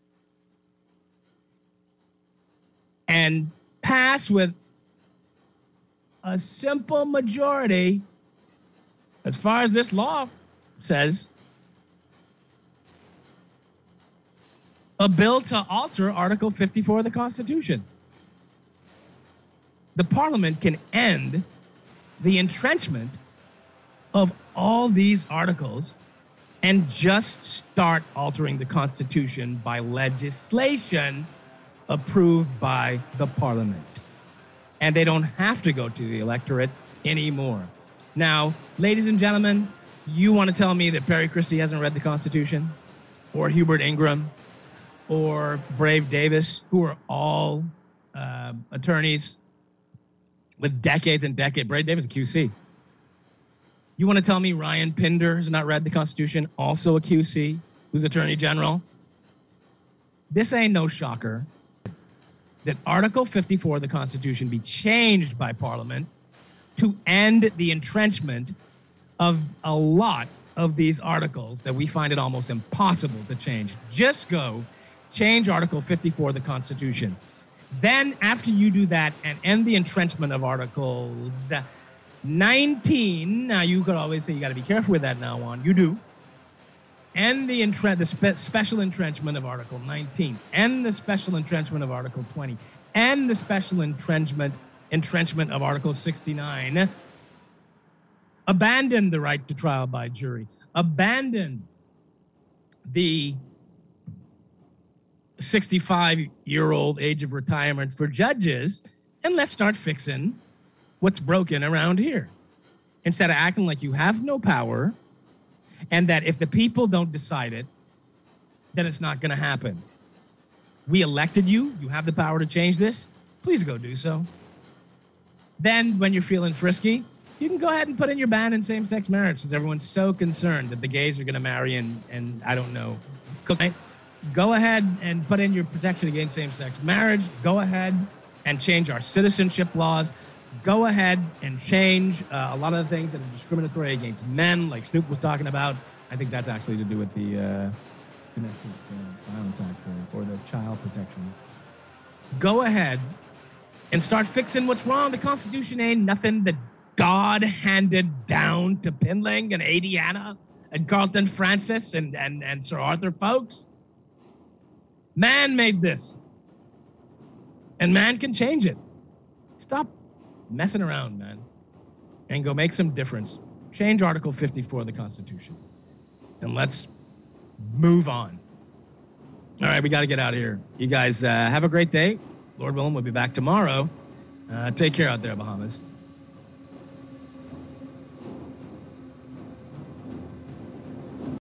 and pass with a simple majority, as far as this law says, a bill to alter Article fifty-four of the Constitution. The Parliament can end the entrenchment of all these articles and just start altering the Constitution by legislation approved by the Parliament. And they don't have to go to the electorate anymore. Now, ladies and gentlemen, you want to tell me that Perry Christie hasn't read the Constitution? Or Hubert Ingram? Or Brave Davis, who are all uh, attorneys with decades and decades. Brave Davis, a Q C. You want to tell me Ryan Pinder has not read the Constitution, also a Q C, who's Attorney General? This ain't no shocker that Article fifty-four of the Constitution be changed by Parliament to end the entrenchment of a lot of these articles that we find it almost impossible to change. Just go change Article fifty-four of the Constitution. Then, after you do that and end the entrenchment of Articles nineteen, now you could always say you got to be careful with that now on. You do. End the, entren- the spe- special entrenchment of Article nineteen. End the special entrenchment of Article twenty. End the special entrenchment entrenchment of Article sixty-nine. Abandon the right to trial by jury. Abandon the sixty-five-year-old age of retirement for judges, and let's start fixing what's broken around here. Instead of acting like you have no power and that if the people don't decide it, then it's not going to happen. we elected you. You have the power to change this. Please go do so. Then, when you're feeling frisky, you can go ahead and put in your ban in same-sex marriage, since everyone's so concerned that the gays are going to marry and, and I don't know. Go ahead and put in your protection against same-sex marriage. Go ahead and change our citizenship laws. Go ahead and change uh, a lot of the things that are discriminatory against men, like Snoop was talking about. I think that's actually to do with the uh, Domestic uh, Violence Act or, or the Child Protection. Go ahead and start fixing what's wrong. The Constitution ain't nothing that God handed down to Pinling and Adiana and Carlton Francis and, and, and Sir Arthur Folks. Man made this. And man can change it. Stop messing around, man. And go make some difference. Change Article fifty-four of the Constitution. And let's move on. All right, we got to get out of here. You guys uh, have a great day. Lord willing, we'll be back tomorrow. Uh, take care out there, Bahamas.